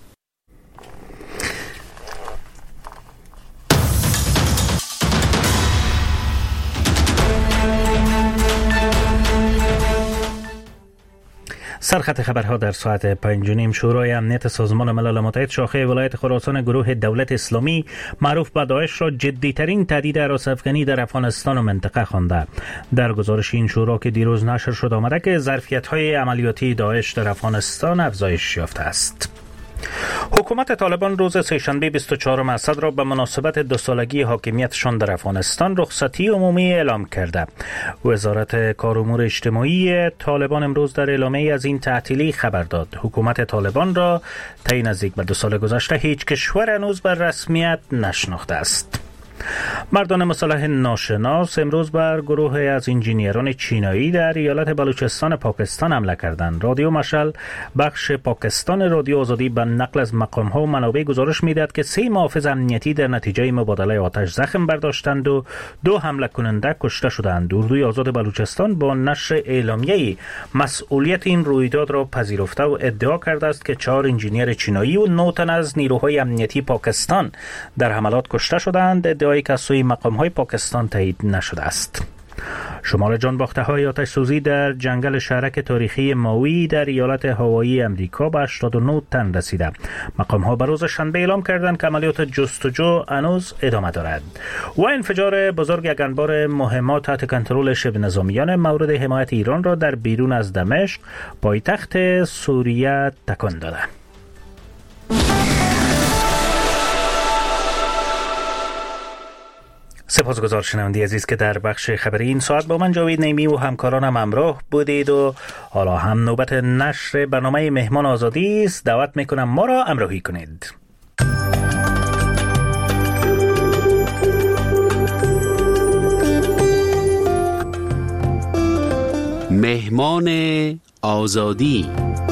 سرخط خبرها در ساعت پنج و نیم. شورای امنیت سازمان ملل متحد شاخه ولایت خراسان گروه دولت اسلامی معروف به داعش را جدیترین تهدید حراس افغانی در افغانستان و منطقه خوانده. در گزارش این شورا که دیروز نشر شد آمده که ظرفیت‌های عملیاتی داعش در افغانستان افزایش یافته است. حکومت طالبان روز سه‌شنبه بیست و چهارم اسد را به مناسبت دو سالگی حاکمیتشان در افغانستان رخصتی عمومی اعلام کرده. وزارت کار و امور اجتماعی طالبان امروز در اعلامیه از این تعطیلی خبر داد. حکومت طالبان را طی نزدیک به دو سال گذشته هیچ کشور هنوز بر رسمیت نشناخته است. مردان مسلح ناشناس امروز بر گروه از انجینیران چینایی در ایالت بلوچستان پاکستان حمله کردند. رادیو مشعل بخش پاکستان رادیو آزادی به نقل از مقام‌ها و منابع گزارش می‌دهد که سه محافظ امنیتی در نتیجه مبادله آتش زخم برداشتند و دو حمله کننده کشته شدند. اردوی آزاد بلوچستان با نشر اعلامیه‌ای مسئولیت این رویداد را پذیرفته و ادعا کرده است که چهار انجینیر چینایی و نه تن از نیروهای امنیتی پاکستان در حملات کشته شدند. ادعای که از سوی مقام‌های پاکستان تایید نشده است. شمار جانباخته‌های آتش سوزی در جنگل شهرک تاریخی ماوی در ایالت هاوایی امریکا به هشتاد و نه تن رسیده. مقام‌ها به روز شنبه اعلام کردند که عملیات جستجو هنوز ادامه دارد. و انفجار بزرگ یک انبار مهمات تحت کنترل شبه نظامیان مورد حمایت ایران را در بیرون از دمشق پایتخت سوریه تکان داده. سپاسگزار شنونده عزیز که در بخش خبری این ساعت با من جاوید نیمی و همکارانم همراه بودید و حالا هم نوبت نشر برنامه مهمان آزادی است. دعوت میکنم ما را همراهی کنید. مهمان آزادی.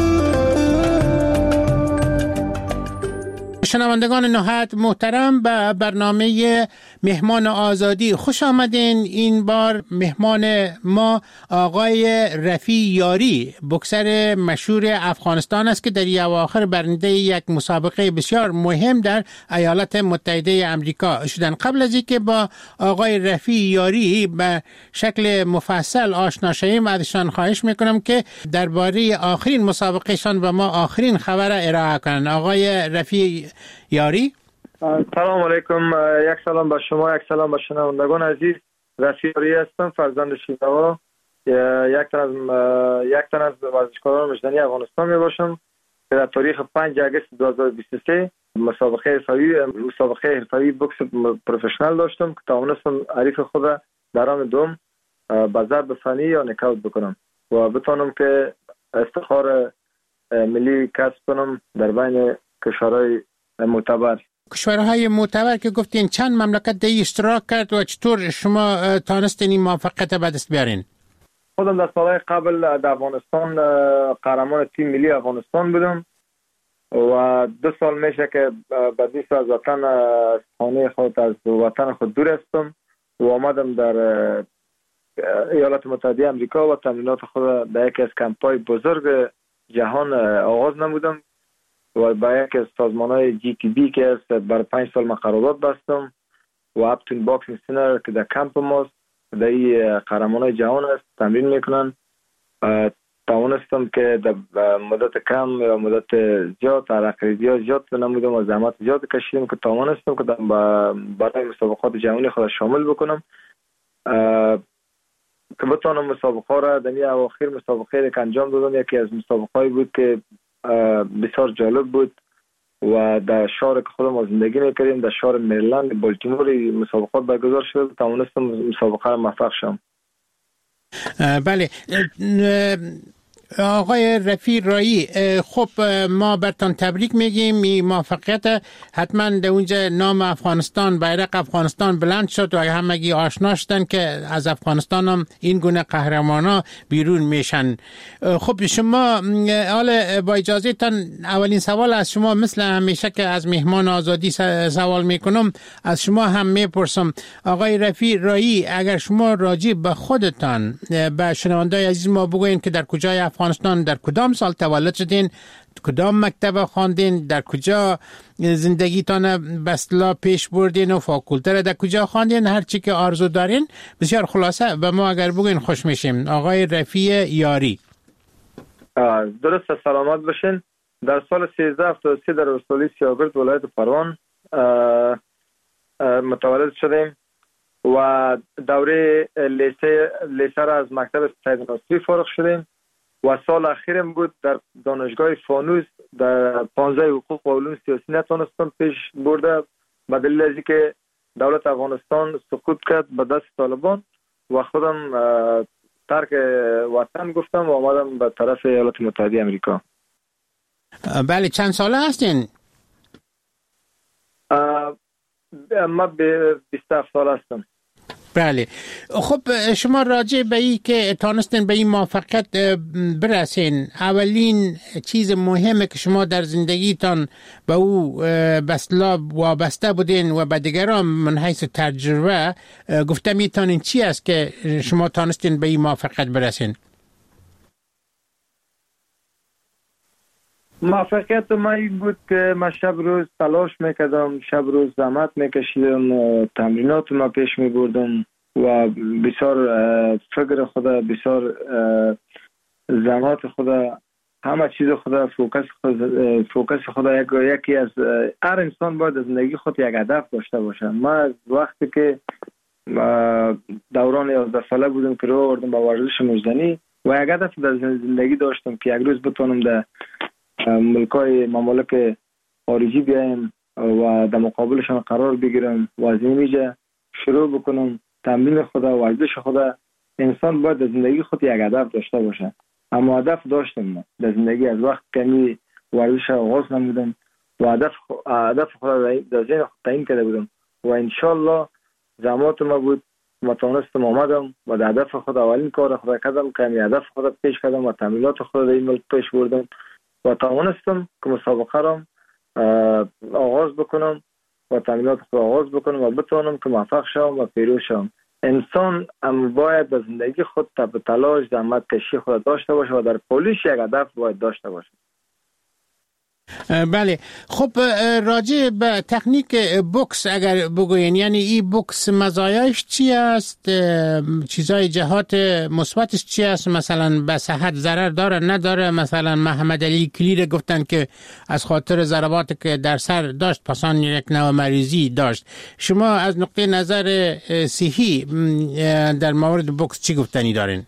شنوندگان نهایت محترم به برنامه مهمان آزادی خوش آمدین. این بار مهمان ما آقای رفیع یاری، بوکسر مشهور افغانستان است که در اواخر برنده یک مسابقه بسیار مهم در ایالات متحده آمریکا شدن. قبل از اینکه با آقای رفیع یاری به شکل مفصل آشنا شویم ازشان خواهش میکنم که درباره آخرین مسابقه شان و ما آخرین خبر ارائه کنند. آقای رفیع یاری. سلام علیکم، یک سلام به شما، یک سلام به شنوندگان عزیز. رفیع یاری هستم، فرزند شینوا، یک تن از یک تن از ورزشکاران مجدنی افغانستان می باشم که در تاریخ پنج آگوست دو هزار و بیست و سه مسابقه حرفه‌ای مسابقه حرفه‌ای بوکس پروفشنال داشتم که توانستم حریف خود در راند دوم با ضرب فنی یا نکاوت بکنم و بتونم که افتخار ملی کسب کنم در بین کشورهای معتبر. کشورهای معتبر که گفتین چند مملکت در اشتراک کرد و چطور شما تانستین این موفقیت به دست بیارین؟ خودم در سالهای قبل در افغانستان قهرمان تیم ملی افغانستان بودم و دو سال میشه که بعدیس از وطن خانه خود از وطن خود دور هستم و آمدم در ایالات متحده آمریکا و تمرینات خود در یکی از کمپ‌های بزرگ جهان آغاز نمودم و با یکی از سازمان‌های جی تی بی که است برای پنج سال من قرارداد بستم و اپتون باکسینگ سینر که در کمپ ماست در این قهرمان‌های جهان است تمرین میکنن. توانستم که در مدت کم یا مدت زیاد ترقیدی زیاد نمودم و زحمت زیاد کشیدم که توانستم که برای مسابقات جهانی خود شامل بکنم. که بتونم مسابقه را در اواخر مسابقه که انجام دادم. یکی از مسابقه بود که بسیار جالب بود و در شهر که خودم زندگی میکردیم، در شهر مریلند بالتیمور مسابقات برگزار شد. توانستم مسابقه را موفق شدم. بله آقای رفیع رایی، خب ما برتان تبریک میگیم. این موفقیت حتما در اونجا نام افغانستان، بیرق افغانستان بلند شد و همگی آشنا شدن که از افغانستان هم این گونه قهرمانا بیرون میشن. خب شما حالا با اجازه تان اولین سوال از شما مثل همیشه که از مهمان آزادی سوال میکنم از شما هم میپرسم. آقای رفیع رایی، اگر شما راجع به خودتان به شنوندای عزیز ما بگوین که در کجای افغانستان، در کدام سال تولد شدین، کدام مکتب خواندین، در کجا زندگیتان به اصطلاح پیش بردین و فاکولته در کجا خواندین، هر چی که آرزو دارین بسیار خلاصه به ما اگر بگین خوش میشیم. آقای رفیع یاری. درست، سلامت باشین. در سال سیزده هفتاد و سه در ولسوالی سیاگرد ولایت پروان متولد شدیم و دوره لیسه لیسه را از مکتب سید ناصری فارغ شدیم و سال اخیرم بود در دانشگاه فانوس در پانزده حقوق و علوم سیاسی نتونستم پیش برده به دلیل از اینکه دولت افغانستان سقوط کرد به دست طالبان و خودم ترک وطن گفتم و آمدم به طرف ایالات متحده امریکا. بله، چند ساله هستین؟ ما به بیست و هفت سال هستم. بله. خب شما راجع به این که تانستین به این موفقیت برسین، اولین چیز مهمه که شما در زندگیتان به او بسلا وابسته بودین و به دیگران من حیث تجربه گفته میتونین چی است که شما تانستین به این موفقیت برسین؟ موفقیت ما این بود که من شب روز تلاش میکردم، شب روز زحمت میکشیدم و تمرینات ما پیش میبردم و بسیار فکر خدا، بسیار زحمت خدا، همه چیز خدا، فوکس خدا، فوکس خدا. یکی از هر انسان باید از زندگی خود یک هدف داشته باشه. ما از وقتی که دوران یازده ساله بودم که رو آوردم به ورزش مجدنی و یک هدف در زندگی داشتم که یک روز بتونم در ملکای ممالک خارجی بیایم و در مقابلشان قرار بگیرم و از اینجا شروع بکنم تمرین خدا، ورزش خدا. انسان باید در زندگی خود یک هدف داشته باشه. اما هدف داشتم من در زندگی از وقت کمی ورزش آغاز نمودم و هدف هدف خدا در ذهن خود تعیین کرده بودم و انشالله زحمات ما بود و توانستم آمدم و در هدف خود اولین کار خدا کردم که می هدف خدا پیش کردم و تمرینات خدا در این ملک پیش بردم و توانستم که مسابقه را آغاز بکنم و تمرینات خود آغاز بکنم و بتوانم که موفق شوم و پیروز شوم. انسان هم باید در زندگی خود تب تلاش زحمت کشی خود داشته باشه و در پولیش یک هدف باید داشته باشه. بله. خب راجع به تکنیک بوکس اگر بگوین، یعنی این بوکس مزایاش چی است؟ چیزای جهات مثبتش چی است؟ مثلا به صحت ضرر داره نداره؟ مثلا محمد علی کلیر گفتن که از خاطر ضرباتی که در سر داشت پسان یک نوع مریضی داشت. شما از نقطه نظر صحی در مورد بوکس چی گفتنی دارین؟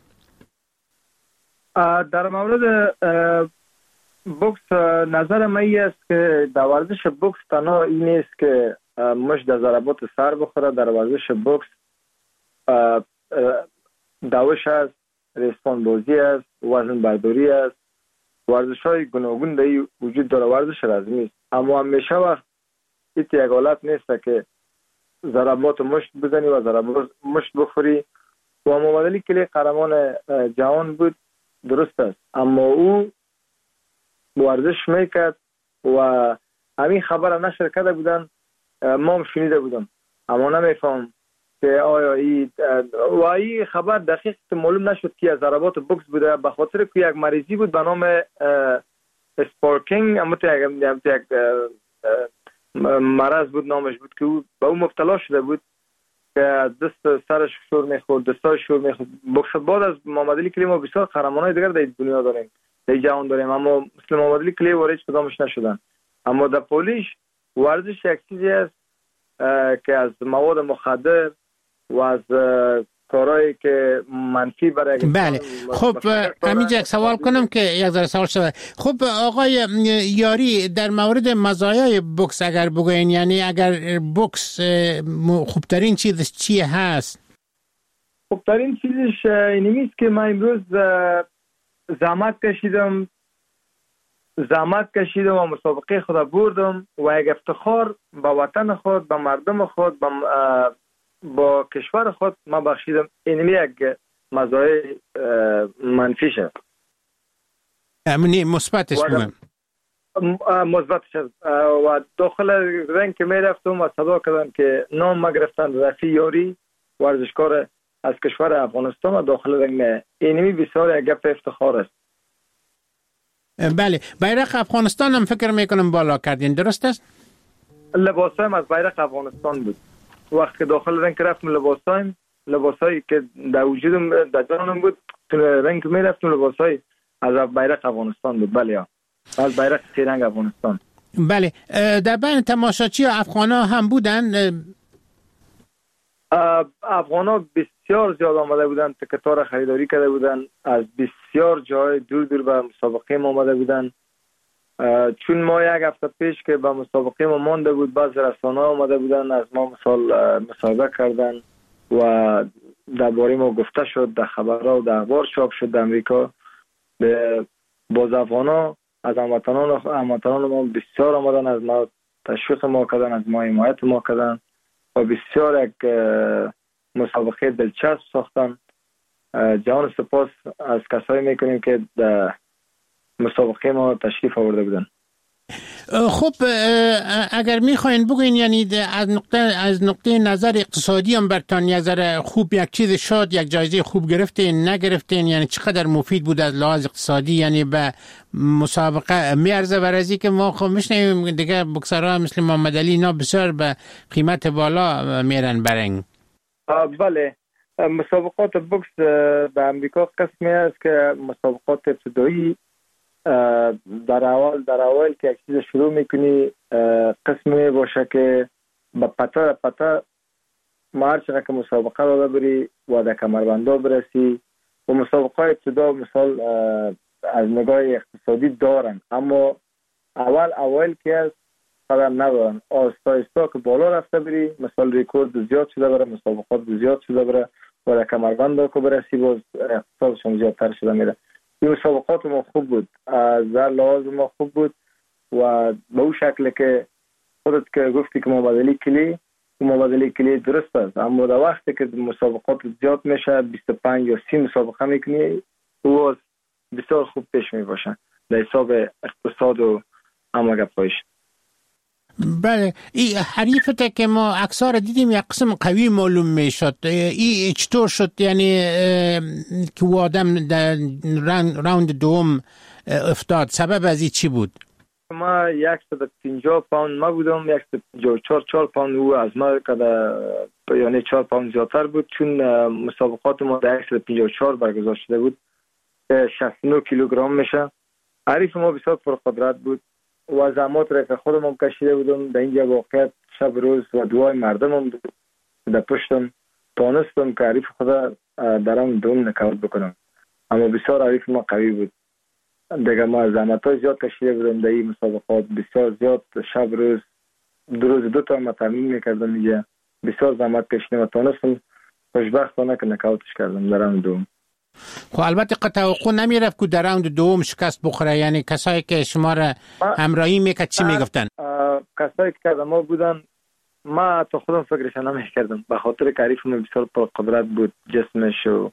در مورد بوکس نظر من این است که در ورزش بوکس تنها این نیست که مش در ضربات سر بخوره. در ورزش بوکس دوش است، ریسپان بازی است، وزن برداری است، ورزش های گوناگون در وجود داره. ورزش رزمی است اما همیشه وقت ایت یک حالت نیست که ضربات مشت بزنی و ضربات مشت بخوری. و محمد علی کلی قهرمان جهان بود، درست است، اما او ورزش میکرد و همین خبر نشر کرده بودن، ما هم شنیده بودم اما نمیفهم که آیا ای و این خبر دقیق معلوم نشد که از ضربات بوکس بوده، به خاطر که یک مریضی بود به نام اسپارکینگ، اما یک مرض بود نامش بود که او به اون مبتلا شده بود که دست سرش شور میخورد، دستاش شور میخورد. بوکس بعد از محمد علی کلی ما بسیار قهرمانای دیگر در دنیا داریم، در جهان داریم، اما مثل محمد علی کلی وارد کدامش نشدن. اما در پولیش ورزش یک چیزی است که از مواد مخدر و از کارهایی که منفی برای بله. خب همینجا یک سوال کنم که یک ذره سوال شده. خب آقای یاری، در مورد مزایای بوکس اگر بگوین، یعنی اگر بوکس خوبترین چیزش چی هست؟ خوبترین چیزش اینمی است که من امروز زحمت کشیدم زحمت کشیدم و مسابقه خود بردم و یک افتخار به وطن خود، به مردم خود، با, با کشور خود من بخشیدم. اینمی یک مزایای منفیش است. امنی مثبتش مهم مثبتش است. و داخل رنگ که می رفتم و صدا کردم که نام ما گرفتن رفیع یاری، ورزشکار از کشور افغانستان و داخل رنگ. اینمی بسیار یک گپ افتخار است. بله. بیرق افغانستان هم فکر میکنم بالا کردین، درست است؟ لباسایم از بیرق افغانستان بود. وقتی که داخل رنگ رفتم لباسایم لباسایی که در وجودم در جانم بود، تو رنگ میرفتم لباسای از بیرق افغانستان بود. بله، از بیرق تیرنگ افغانستان. بله. در بین تماشاچی افغانا هم بودن؟ افغانا بسیار زیاد آمده بودن، تکتار خریداری کرده بودن، از بسیار جای دور دور به مسابقه ما آمده بودن. چون ما یک هفته پیش که به مسابقه ما مانده بود، بعض رسانه آمده بودن از ما مثال مصاحبه کردن و درباره ما گفته شد، در خبرها و در اخبار چاپ شد در امریکا. باز افغانا از هموطنان هموطنان ما بسیار آمدن، از ما تشویق ما کردن، از ما حمایت ما کردن و بسیار یک مسابقه دلچسب ساختن. جهان سپاس از کسایی میکنیم که در مسابقه ما تشریف آورده بودن. خب اگر میخواین بگوین، یعنی از نقطه از نقطه نظر اقتصادی هم برتان یک ذره خوب یک چیز شد، یک جایزه خوب گرفتین نگرفتین، یعنی چقدر مفید بود از لحاظ اقتصادی، یعنی به مسابقه میارزه؟ برای که ما خب میشنیم دیگه بوکسرها مثل محمد علی اینا بسیار به قیمت بالا میرن برنگ. بله، مسابقات بوکس در امریکا قسمی است که مسابقات ابتدایی در اول در اول که یک چیز شروع میکنی قسمی باشه که با پتا پتا ما هر چقدر که مسابقه را بری و در کمربندا برسی و مسابقه ابتدا مثال از نگاه اقتصادی دارن، اما اول اول که از قدم ندارن. آستا آستا که بالا رفته بری، مثال ریکورد زیاد شده بره، مسابقات زیاد شده بره و در کمربندا که برسی باز اقتصادشون زیادتر شده میره. این مسابقات ما خوب بود، از لحاظ ما خوب بود و به اون شکل که خودت که گفتی که مبادله کلی مبادله کلی درست است، اما در وقتی که مسابقات زیاد میشه بیست و پنج یا سی مسابقه میکنی او بسیار خوب پیش میباشن در حساب اقتصاد و همه گپایش. بله، این حریفته که ما اکثر دیدیم یک قسم قوی معلوم میشد، این چطور شد؟ یعنی که او آدم در راوند دوم افتاد، سبب از این چی بود؟ ما صد و پنجاه پوند ما بودم، صد و پنجاه و چهار چهار پوند او از ما که یعنی چهار پوند زیادتر بود، چون مسابقات ما در صد و پنجاه و چهار برگزار شده بود، شصت و نه کیلوگرم میشه. حریف ما بسیار پرقدرت بود و زحمات را که خودم هم کشیده بودم در اینجا واقعیت شب روز و دعای مردم هم در پشتم تانستم که حریف خدا در آن دوم نکاوت بکنم، اما بسیار حریف ما قوی بود دیگه. ما زحمت های زیاد کشیده بودم در این مسابقات، بسیار زیاد شب روز دو روز دو تا ما تمرین میکردم اینجا، بسیار زحمت کشیدم و تانستم خوشبختانه که نکاوتش کردم در آن دوم. خب البته توقع نمیرفت که در راوند دوم شکست بخوره، یعنی کسایی که شما را همراهی میکرد چی میگفتن؟ کسایی که ما بودن ما تا خودم فکرش نمیکردم، به خاطر که حریف من بسیار پرقدرت بود، جسمش و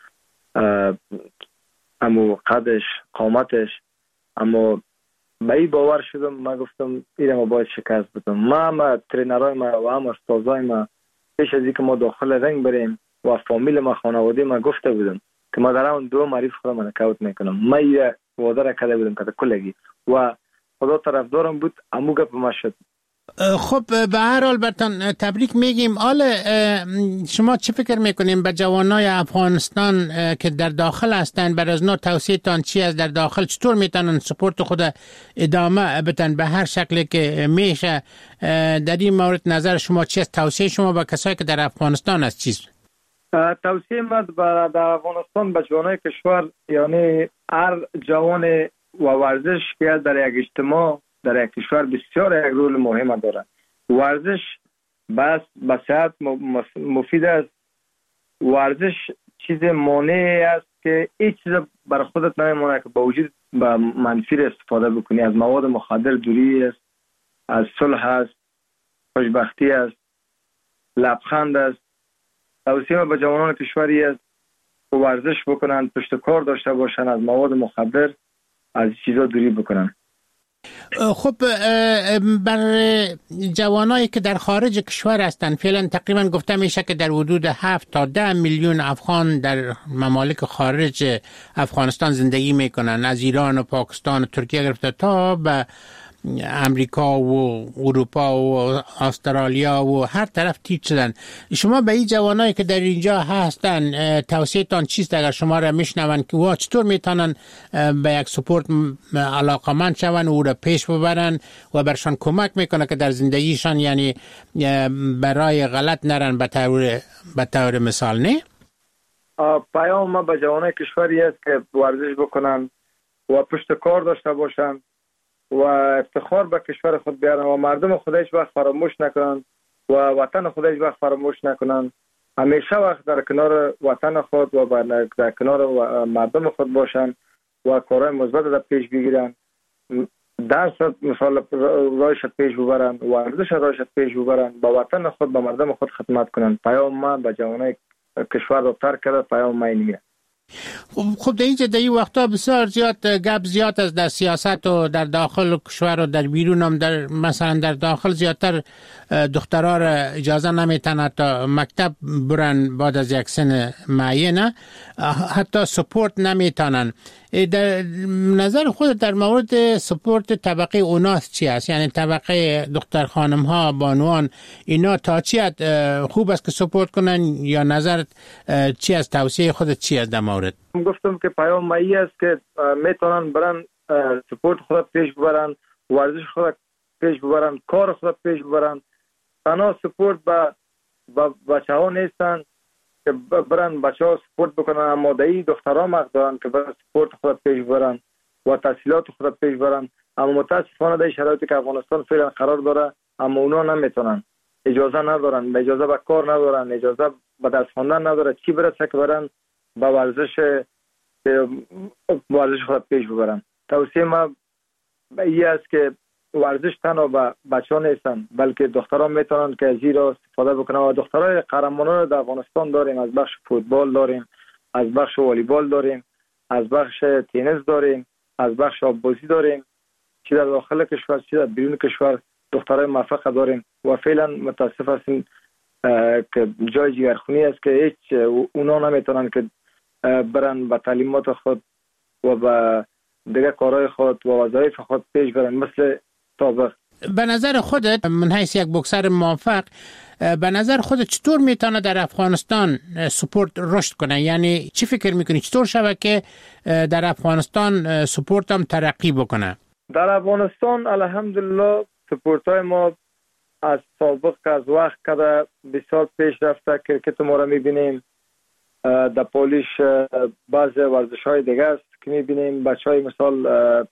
امو قدش قامتش، اما به این باور شدم ما گفتم ایره ما باید شکست بدم. ما ما ترینرهای ما و هم استازای ما پیش از اینکه ما داخل رنگ بریم و فامیل ما خانواده ما گفته بودم که ما در اون دو معرف خودم نکاوت میکنم. ما یه وعده را کرده بودم که کلگی و خدا طرفدارم بود، امو گپ ما شد. خب به هر حال برتان تبریک میگیم. حالا شما چه فکر میکنیم به جوانای افغانستان که در داخل هستن؟ بر از نوع توصیه تان چی از در داخل چطور میتونن سپورت خود ادامه بدن به هر شکلی که میشه؟ در این مورد نظر شما چی است؟ توصیه شما به کسایی که در افغانستان است چیست؟ توصیه ما در افغانستان به جوانای کشور، یعنی هر جوان و ورزش که در یک اجتماع در یک کشور بسیار یک رول مهم دارد. ورزش بس به صحت مفید است. ورزش چیز مانع است که هیچ چیز بر خودت نمیمونه که با وجود به منفی استفاده بکنی. از مواد مخدر دوری است، از صلح است، خوشبختی است، لبخند است. توصیه به جوانان کشوری است که ورزش بکنن، پشت کار داشته باشن، از مواد مخدر از چیزا دوری بکنن. خب بر جوانایی که در خارج کشور هستند، فعلا تقریبا گفته میشه که در حدود هفت تا ده میلیون افغان در ممالک خارج افغانستان زندگی میکنن، از ایران و پاکستان و ترکیه گرفته تا به امریکا و اروپا و استرالیا و هر طرف تیز شدن. شما به این جوانایی که در اینجا هستن توصیه تان چیست اگر شما را میشنون که وا چطور میتونن به یک سپورت علاقمند شون و او را پیش ببرن و برشان کمک میکنه که در زندگیشان یعنی برای غلط نرن به طور به طور مثال؟ نه پیام ما به جوانای کشوری است که ورزش بکنن و پشت کار داشته باشن و افتخار به کشور خود بیارن و مردم خود هیچ وقت فراموش نکنن و وطن خود هیچ وقت فراموش نکنن. همیشه وقت در کنار وطن خود و در کنار مردم خود باشن و کارهای مثبت را پیش بگیرن. درس مثال رایش پیش ببرن، ورزش رایش پیش ببرن، با وطن خود با مردم خود خدمت کنن. پیام ما به جوانای کشور رو ترک کرده. پیام ما اینه. خب در اینجا در این وقتا بسیار زیاد گپ زیاد است در سیاست و در داخل کشور و در بیرون هم. در مثلا در داخل زیادتر دخترها را اجازه نمیتن تا مکتب برن بعد از یک سن معینه، حتی سپورت نمیتونن. در نظر خود در مورد سپورت طبقه اوناس چی است؟ یعنی طبقه دختر خانم ها، بانوان، اینا تا چی خوب است که سپورت کنن یا نظرت چی است؟ توصیه خودت چی است در مورد؟ گفتم که پیام مایی است که میتونن برن سپورت خود پیش ببرن، ورزش خود پیش ببرن، کار خود پیش ببرن. تنها سپورت با بچه ها نیستن که برن بچه ها سپورت بکنن، اما دایی دخترها مقد دارن که برن سپورت خود پیش برن و تحصیلات خود پیش برن. اما متاسفانه در شرایطی که افغانستان فعلا قرار داره، اما اونا نمیتونن، اجازه ندارن، اجازه به کار ندارن، اجازه به درس خواندن نداره، چی برسه که برن با ورزش ورزش خود پیش ببرن. توصیه ما این است که ورزش تنها به بچه‌ها نیستن بلکه دخترها میتونن که از این را استفاده بکنن و دخترای قهرمانان در افغانستان داریم. از بخش فوتبال داریم، از بخش والیبال داریم، از بخش تنیس داریم، از بخش آببازی داریم. چی در داخل کشور چی در بیرون کشور دخترای موفق داریم و فعلا متاسف هستیم که جای جگرخونی است که هیچ اونا نمیتونن که برن به تعلیمات خود و به دیگه کارهای خود و وظایف خود پیش برن مثل سابق. به نظر خودت من حیث یک بوکسر موفق، به نظر خودت چطور میتونه در افغانستان سپورت رشد کنه؟ یعنی چی فکر میکنی چطور شود که در افغانستان سپورت هم ترقی بکنه؟ در افغانستان الحمدلله سپورت های ما از سابق که از وقت کده بسیار پیش رفته. کرکت ما را میبینیم، در پولیش بعض ورزش های دیگه است که میبینیم. بچه های مثال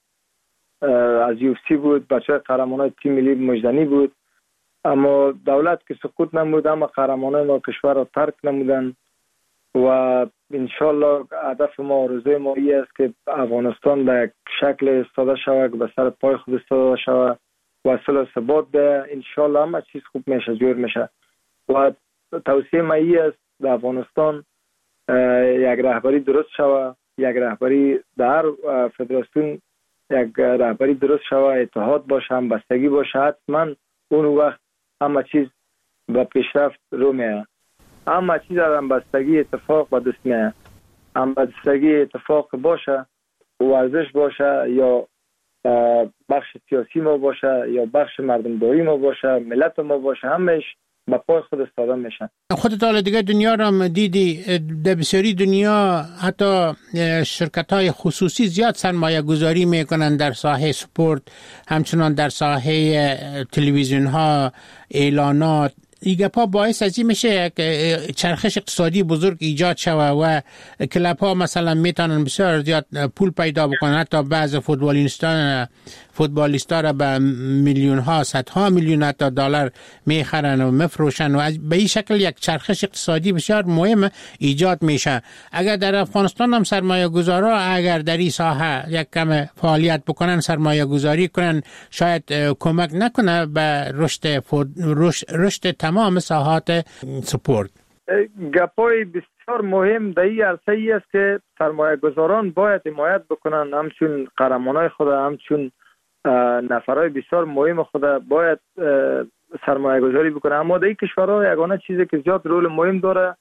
از یو اف سی بود، بچه های قهرمان های تیم ملی مجدنی بود، اما دولت که سقوط نمود، اما قهرمان های ما کشور را ترک نمودن و انشالله هدف ما آرزوی ما ای است که افغانستان به یک شکل استاده شود که به سر پای خود استاده شود و صلح و ثبات ده. انشالله همه چیز خوب میشه، جور میشه. و توصیه ما ای است در افغانستان یک رهبری درست شود، یک رهبری در فدراسیون یک رهبری درست شود، اتحاد باشه، همبستگی باشه. حتما اون وقت همه چیز به پیشرفت رو میه. همه چیز در همبستگی اتفاق به دست میه. همبستگی اتفاق باشه، ورزش باشه یا بخش سیاسی ما باشه یا بخش مردمداری ما باشه، ملت ما باشه، همش با پای خود استاده میشن. خودت حالا دیگه دنیا رو دیدی، در بسیاری دنیا حتی شرکت های خصوصی زیاد سرمایه گذاری میکنن در ساحه سپورت، همچنان در ساحه تلویزیون ها، اعلانات. این گپا باعث از این میشه که چرخش اقتصادی بزرگ ایجاد شوه و کلاب ها مثلا میتونن بسیار زیاد پول پیدا بکنن، حتی بعض فوتبالیستان فوتبالیستا را به میلیون ها صدها میلیون حتی دلار میخرن و مفروشن و به این شکل یک چرخش اقتصادی بسیار مهم ایجاد میشه. اگر در افغانستان هم سرمایه گذارا اگر در این ساحه یک کم فعالیت بکنن، سرمایه گذاری کنن، شاید کمک نکنه به رشد رشد, رشد تمام ساحات سپورت. گپای بسیار مهم در این عرصه ای است که سرمایه گذاران باید حمایت بکنن، همچون قهرمانای خود، همچون نفرای بسیار مهم خود باید سرمایه گذاری بکنن. اما در این کشورها یگانه چیزی که زیاد رول مهم داره،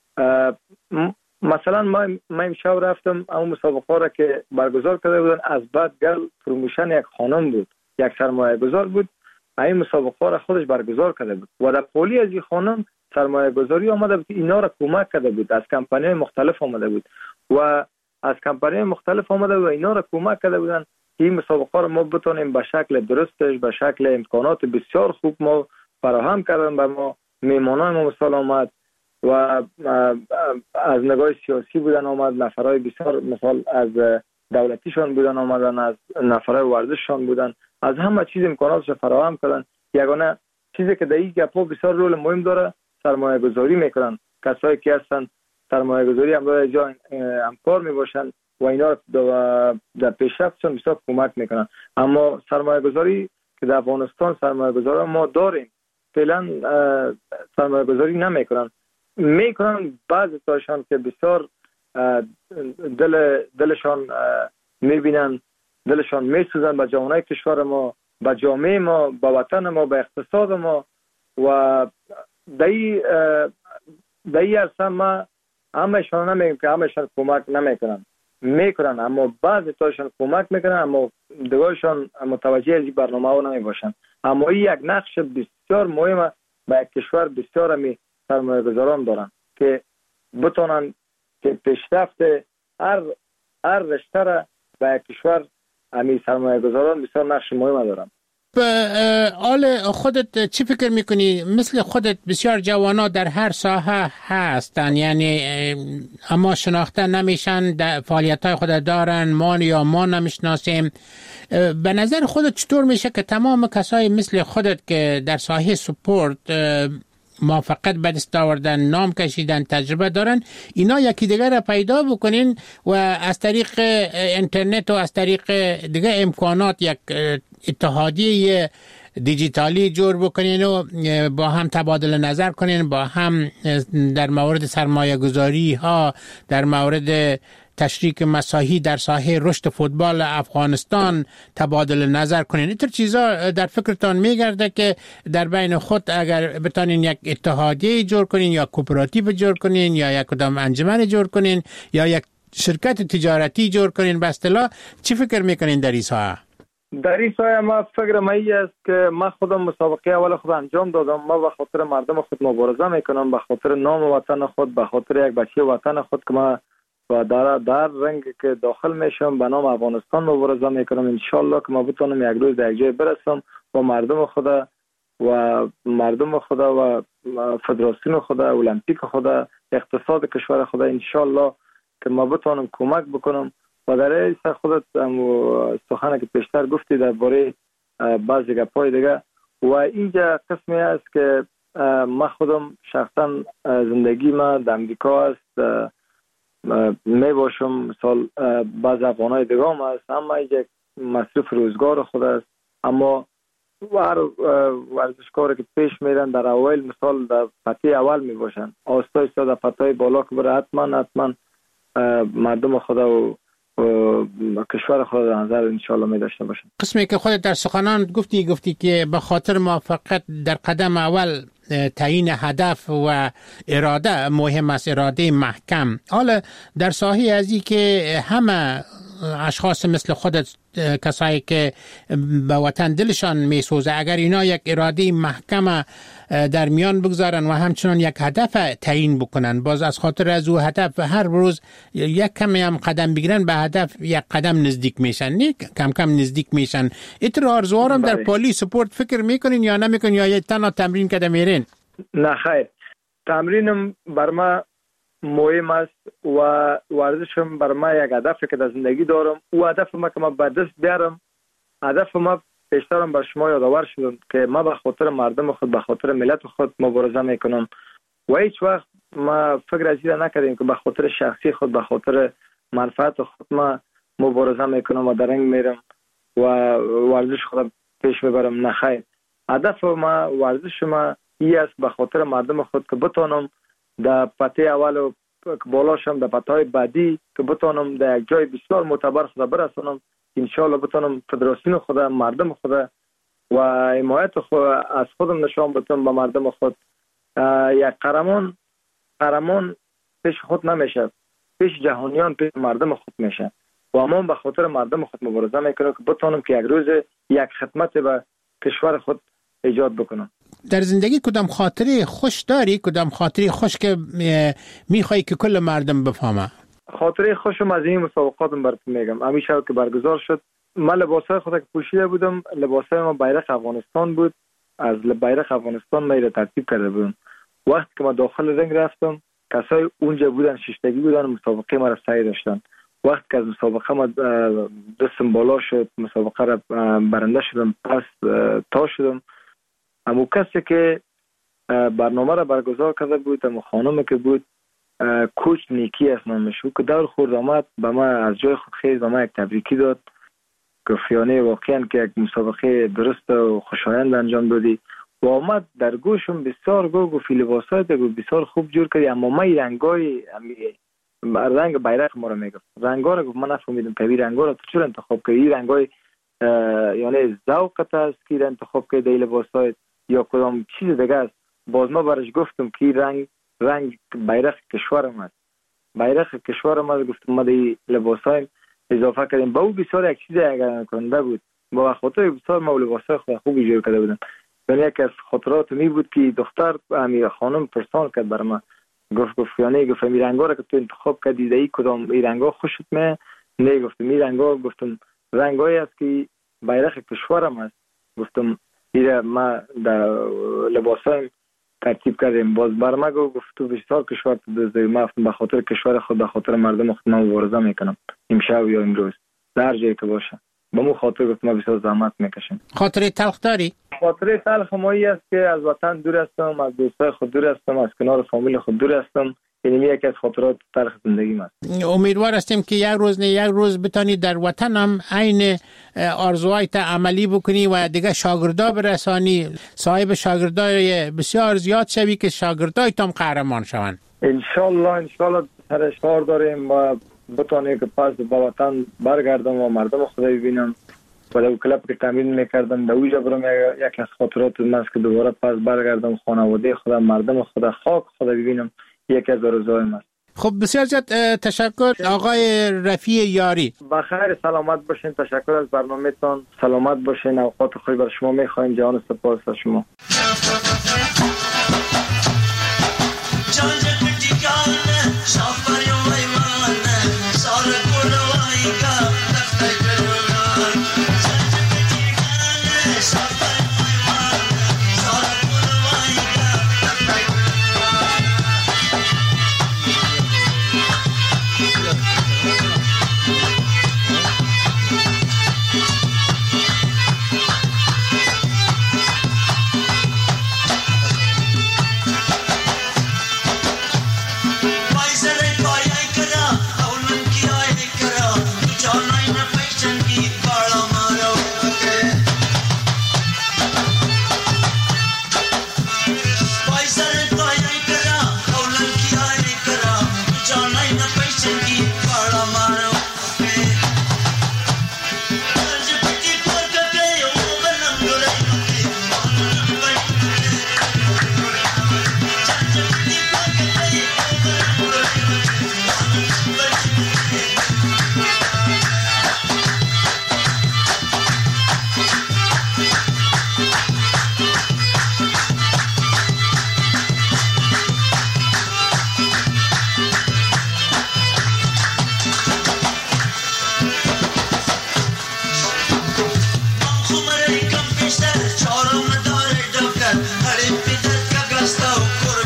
مثلا ما ما امشب رفتم اما مسابقه را که برگزار کرده بودن، از بعد گل پروموشن یک خانم بود، یک سرمایه گذار بود، این مسابقه را خودش برگزار کرده بود و در پولی از این خانم سرمایه گذاری آمده بود، اینا را کمک کرده بود، از کمپانی مختلف آمده بود و از کمپانی مختلف آمده بود و اینا را کمک کرده بودن که این مسابقه را ما بتونیم به شکل درستش، به شکل امکانات بسیار خوب ما فراهم کردن به ما. میمانای ما مثال آمد و از نگاه سیاسی بودن آمد، نفرای بسیار مثال از دولتیشان بودن آمدن، از نفرای ورزششان بودن، از همه چیز امکاناتش فراهم کردن. یگانه چیزی که در این گپا بسیار رول مهم داره سرمایه گذاری میکنن، کسایی که هستن سرمایه گذاری هم داره جا همکار میباشن و اینا در پیشرفتشون بسیار کمک میکنن. اما سرمایه گذاری که در افغانستان سرمایه گذاری ما داریم فعلا سرمایه گذاری نمیکنن، میکنن بعضی تاشان که بسیار دل دلشان میبینن، دلشان میسوزن به جوانای کشور ما، به جامعه ما، به وطن ما، به اقتصاد ما و دایی دایی اصلا ما همهشان نمیگیم که همهشان کمک نمیکنن، میکنن اما بعضی تاشان کمک میکنن اما دیگرشان متوجه از این برنامه ها نمیباشن. اما این یک نقش بسیار مهمه به کشور بسیار همی سرمایه گذاران دارن که بتونن که پیشرفت هر هر رشته را به کشور همی سرمایه گذاران بسیار نقش مهم دارن. آل خودت چی فکر میکنی؟ مثل خودت بسیار جوانا در هر ساحه هستن، یعنی اما شناخته نمیشن، فعالیت های خود دارن، ما یا ما نمیشناسیم. به نظر خودت چطور میشه که تمام کسای مثل خودت که در ساحه سپورت موفقیت به دست آوردن، نام کشیدن، تجربه دارن، اینا یکی دیگر را پیدا بکنین و از طریق اینترنت و از طریق دیگه امکانات یک اتحادیه دیجیتالی جور بکنین و با هم تبادل نظر کنین، با هم در مورد سرمایه گذاری ها، در مورد تشریک مساحی در ساحه رشد فوتبال افغانستان تبادل نظر کنین. اینطور چیزا در فکرتان میگرده که در بین خود اگر بتانین یک اتحادیه جور کنین یا کوپراتیو جور کنین یا یک کدام انجمن جور کنین یا یک شرکت تجارتی جور کنین، به اصطلاح چی فکر میکنین در این ساحه؟ در این ساحه ما فکر ما ای است که ما خودم مسابقه اول خود انجام دادم، ما به خاطر مردم خود مبارزه میکنم، به خاطر نام وطن خود، به خاطر یک بچه وطن خود که ما و در در رنگ که داخل میشم به نام افغانستان مبارزه میکنم. انشالله که ما بتونم یک روز در یک جای برسم و مردم خدا و مردم خدا و فدراسیون خدا، المپیک خدا، اقتصاد کشور خدا، انشالله که ما بتونم کمک بکنم. و در این خودت سخنه که پیشتر گفتی درباره بعضی گپای دیگه و اینجا قسمی است که ما خودم شخصا زندگی ما در امریکا است، می باشم مثال بعض افغانای دیگه هم هست، اما اینجا مصرف روزگار خود است. اما هر ورزشکاری که پیش میرن در اول مثال در پتی اول می باشن، آستا ایستا در پتای بالا که بره حتما حتما مردم خدا و کشور خود در نظر انشاءالله می داشته باشن. قسمی که خودت در سخنان گفتی گفتی که به خاطر موفقیت در قدم اول تعیین هدف و اراده مهم است، اراده محکم. حالا در ساحه ازی که همه اشخاص مثل خودت، کسایی که به وطن دلشان میسوزه، اگر اینا یک اراده محکم در میان بگذارن و همچنان یک هدف تعیین بکنن، باز از خاطر از او هدف هر روز یک کمی هم قدم بگیرن به هدف یک قدم نزدیک میشن، نه کم کم نزدیک میشن. ایتر آرزوارم در پالی سپورت فکر میکنین یا نمیکنین یا یک تنها تمرین کده میرین؟ نه خیر، تمرینم بر ما مهم است و ورزشم بر ما یک هدف که در زندگی دارم. او هدف ما که ما به دست بیارم، هدف ما پیشترم بر شما یادآور شدم که ما به خاطر مردم خود، به خاطر ملت خود مبارزه میکنم و هیچ وقت ما فکر از این نکردیم که به خاطر شخصی خود، به خاطر منفعت خود ما مبارزه میکنم و درنگ میرم و ورزش خود پیش میبرم. نه خیر، هدف ما، ورزش ما ای است به خاطر مردم خود که بتانم در پته اول و بالاشم در پته های بعدی که بتانم در یک جای بسیار معتبر خود برسانم. انشاءالله بتانم فدراسیون خود، مردم خود و حمایت خود از خودم نشان بدم به مردم خود. یک قهرمان قهرمان پیش خود نمیشه، پیش جهانیان، پیش مردم خود میشه و ما به خاطر مردم خود مبارزه میکنم که بتانم که یک روز یک خدمت به کشور خود ایجاد بکنم. در زندگی کدام خاطره خوش داری؟ کدام خاطره خوش که میخوای که کل مردم بفهمه؟ خاطره خوشم از این مسابقاتم براتون میگم. همیشه که برگزار شد، من لباسای خود که پوشیده بودم، لباسای ما بیرق افغانستان بود. از بیرق افغانستان ما را ترتیب کرده بودم. وقتی که ما داخل رنگ رفتم، کسای اونجا بودن، ششتگی بودن، مسابقه ما را سعی داشتن. وقتی که از مسابقه ما دستم بالا شد، مسابقه را برنده شدم، پس تا شدم، همون کسی که برنامه را برگزار کرده بود، همون خانم که بود، کوچ نیکی است نامش، که دور خورد آمد به ما از جای خود خیز به ما یک تبریکی داد، گفت واقعا که یک مسابقه درست و خوشایند انجام دادی و آمد در گوشم بسیار گو گفت لباسات بسیار خوب جور کردی، اما ما رنگای رنگ بیرق ما رو میگفت، رنگا رو گفت من نفهمیدم که این رنگا رو تو چرا انتخاب کردی؟ این رنگای یعنی ذوقت است که انتخاب کردی لباسات یا کدام چیز دیگه است؟ باز ما برش گفتم که رنگ رنگ بیرق کشورم است، بیرق کشورم است. گفتم ما دی لباسای اضافه کردیم. با او بسیار یک چیز اگر کننده بود، با خاطر بسیار ما لباسای خود خوبی جور کرده بودم. یعنی یک از خاطرات می بود که دختر امیر خانم پرسان کرد بر ما، گفت گفت یعنی گفت این رنگا رو که تو انتخاب کردی دی کدام این رنگا خوشت می؟ نه گفتم این رنگا، گفتم رنگایی است که بیرق کشورم است. گفتم این ما در لباسای ترتیب کردیم. باز بر ما گفت تو بسیار کشور تو دزدی. ما به خاطر کشور خود، به خاطر مردم خود من مبارزه میکنم، امشب یا امروز در جایی که باشه. با مو خاطر گفت ما بسیار زحمت میکشیم. خاطره تلخ داری؟ خاطره تلخ ما ای است که از وطن دور هستم، از دوستای خود دور هستم، از کنار فامیل خود دور هستم. این یکی از خاطرات تلخ زندگیم است. امیدوار هستیم که یک روز نه یک روز بتانی در وطن هم عین آرزوهایت عملی بکنی و دیگه شاگردا برسانی، صاحب شاگردای بسیار زیاد شوی که شاگردای تام قهرمان شوند. ان شاء الله ان شاء الله سرش کار داریم و بتونیم که پس به وطن برگردم و مردم خود ببینم. و در کلاب که تمرین میکردم در اوجا برم یک از خاطرات من است که دوباره پس برگردم خانواده خودم، مردم خودم، خاک خودم ببینم. یکی از آرزوهایم است. خب بسیار زیاد تشکر آقای رفیع یاری. بخیر سلامت باشین. تشکر از برنامه‌تان. سلامت باشین. اوقات خوبی برای شما می‌خوایم. جان سپاس از شما.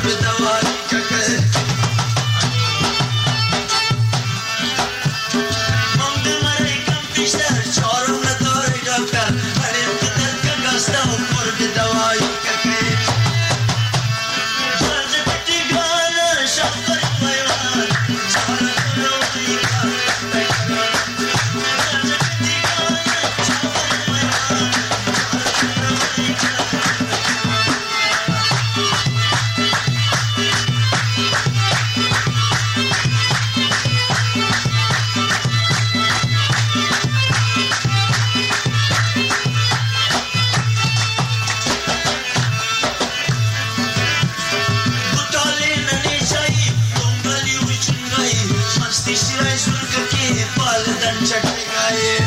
Masti shirai surka ke pal dan chakai gaye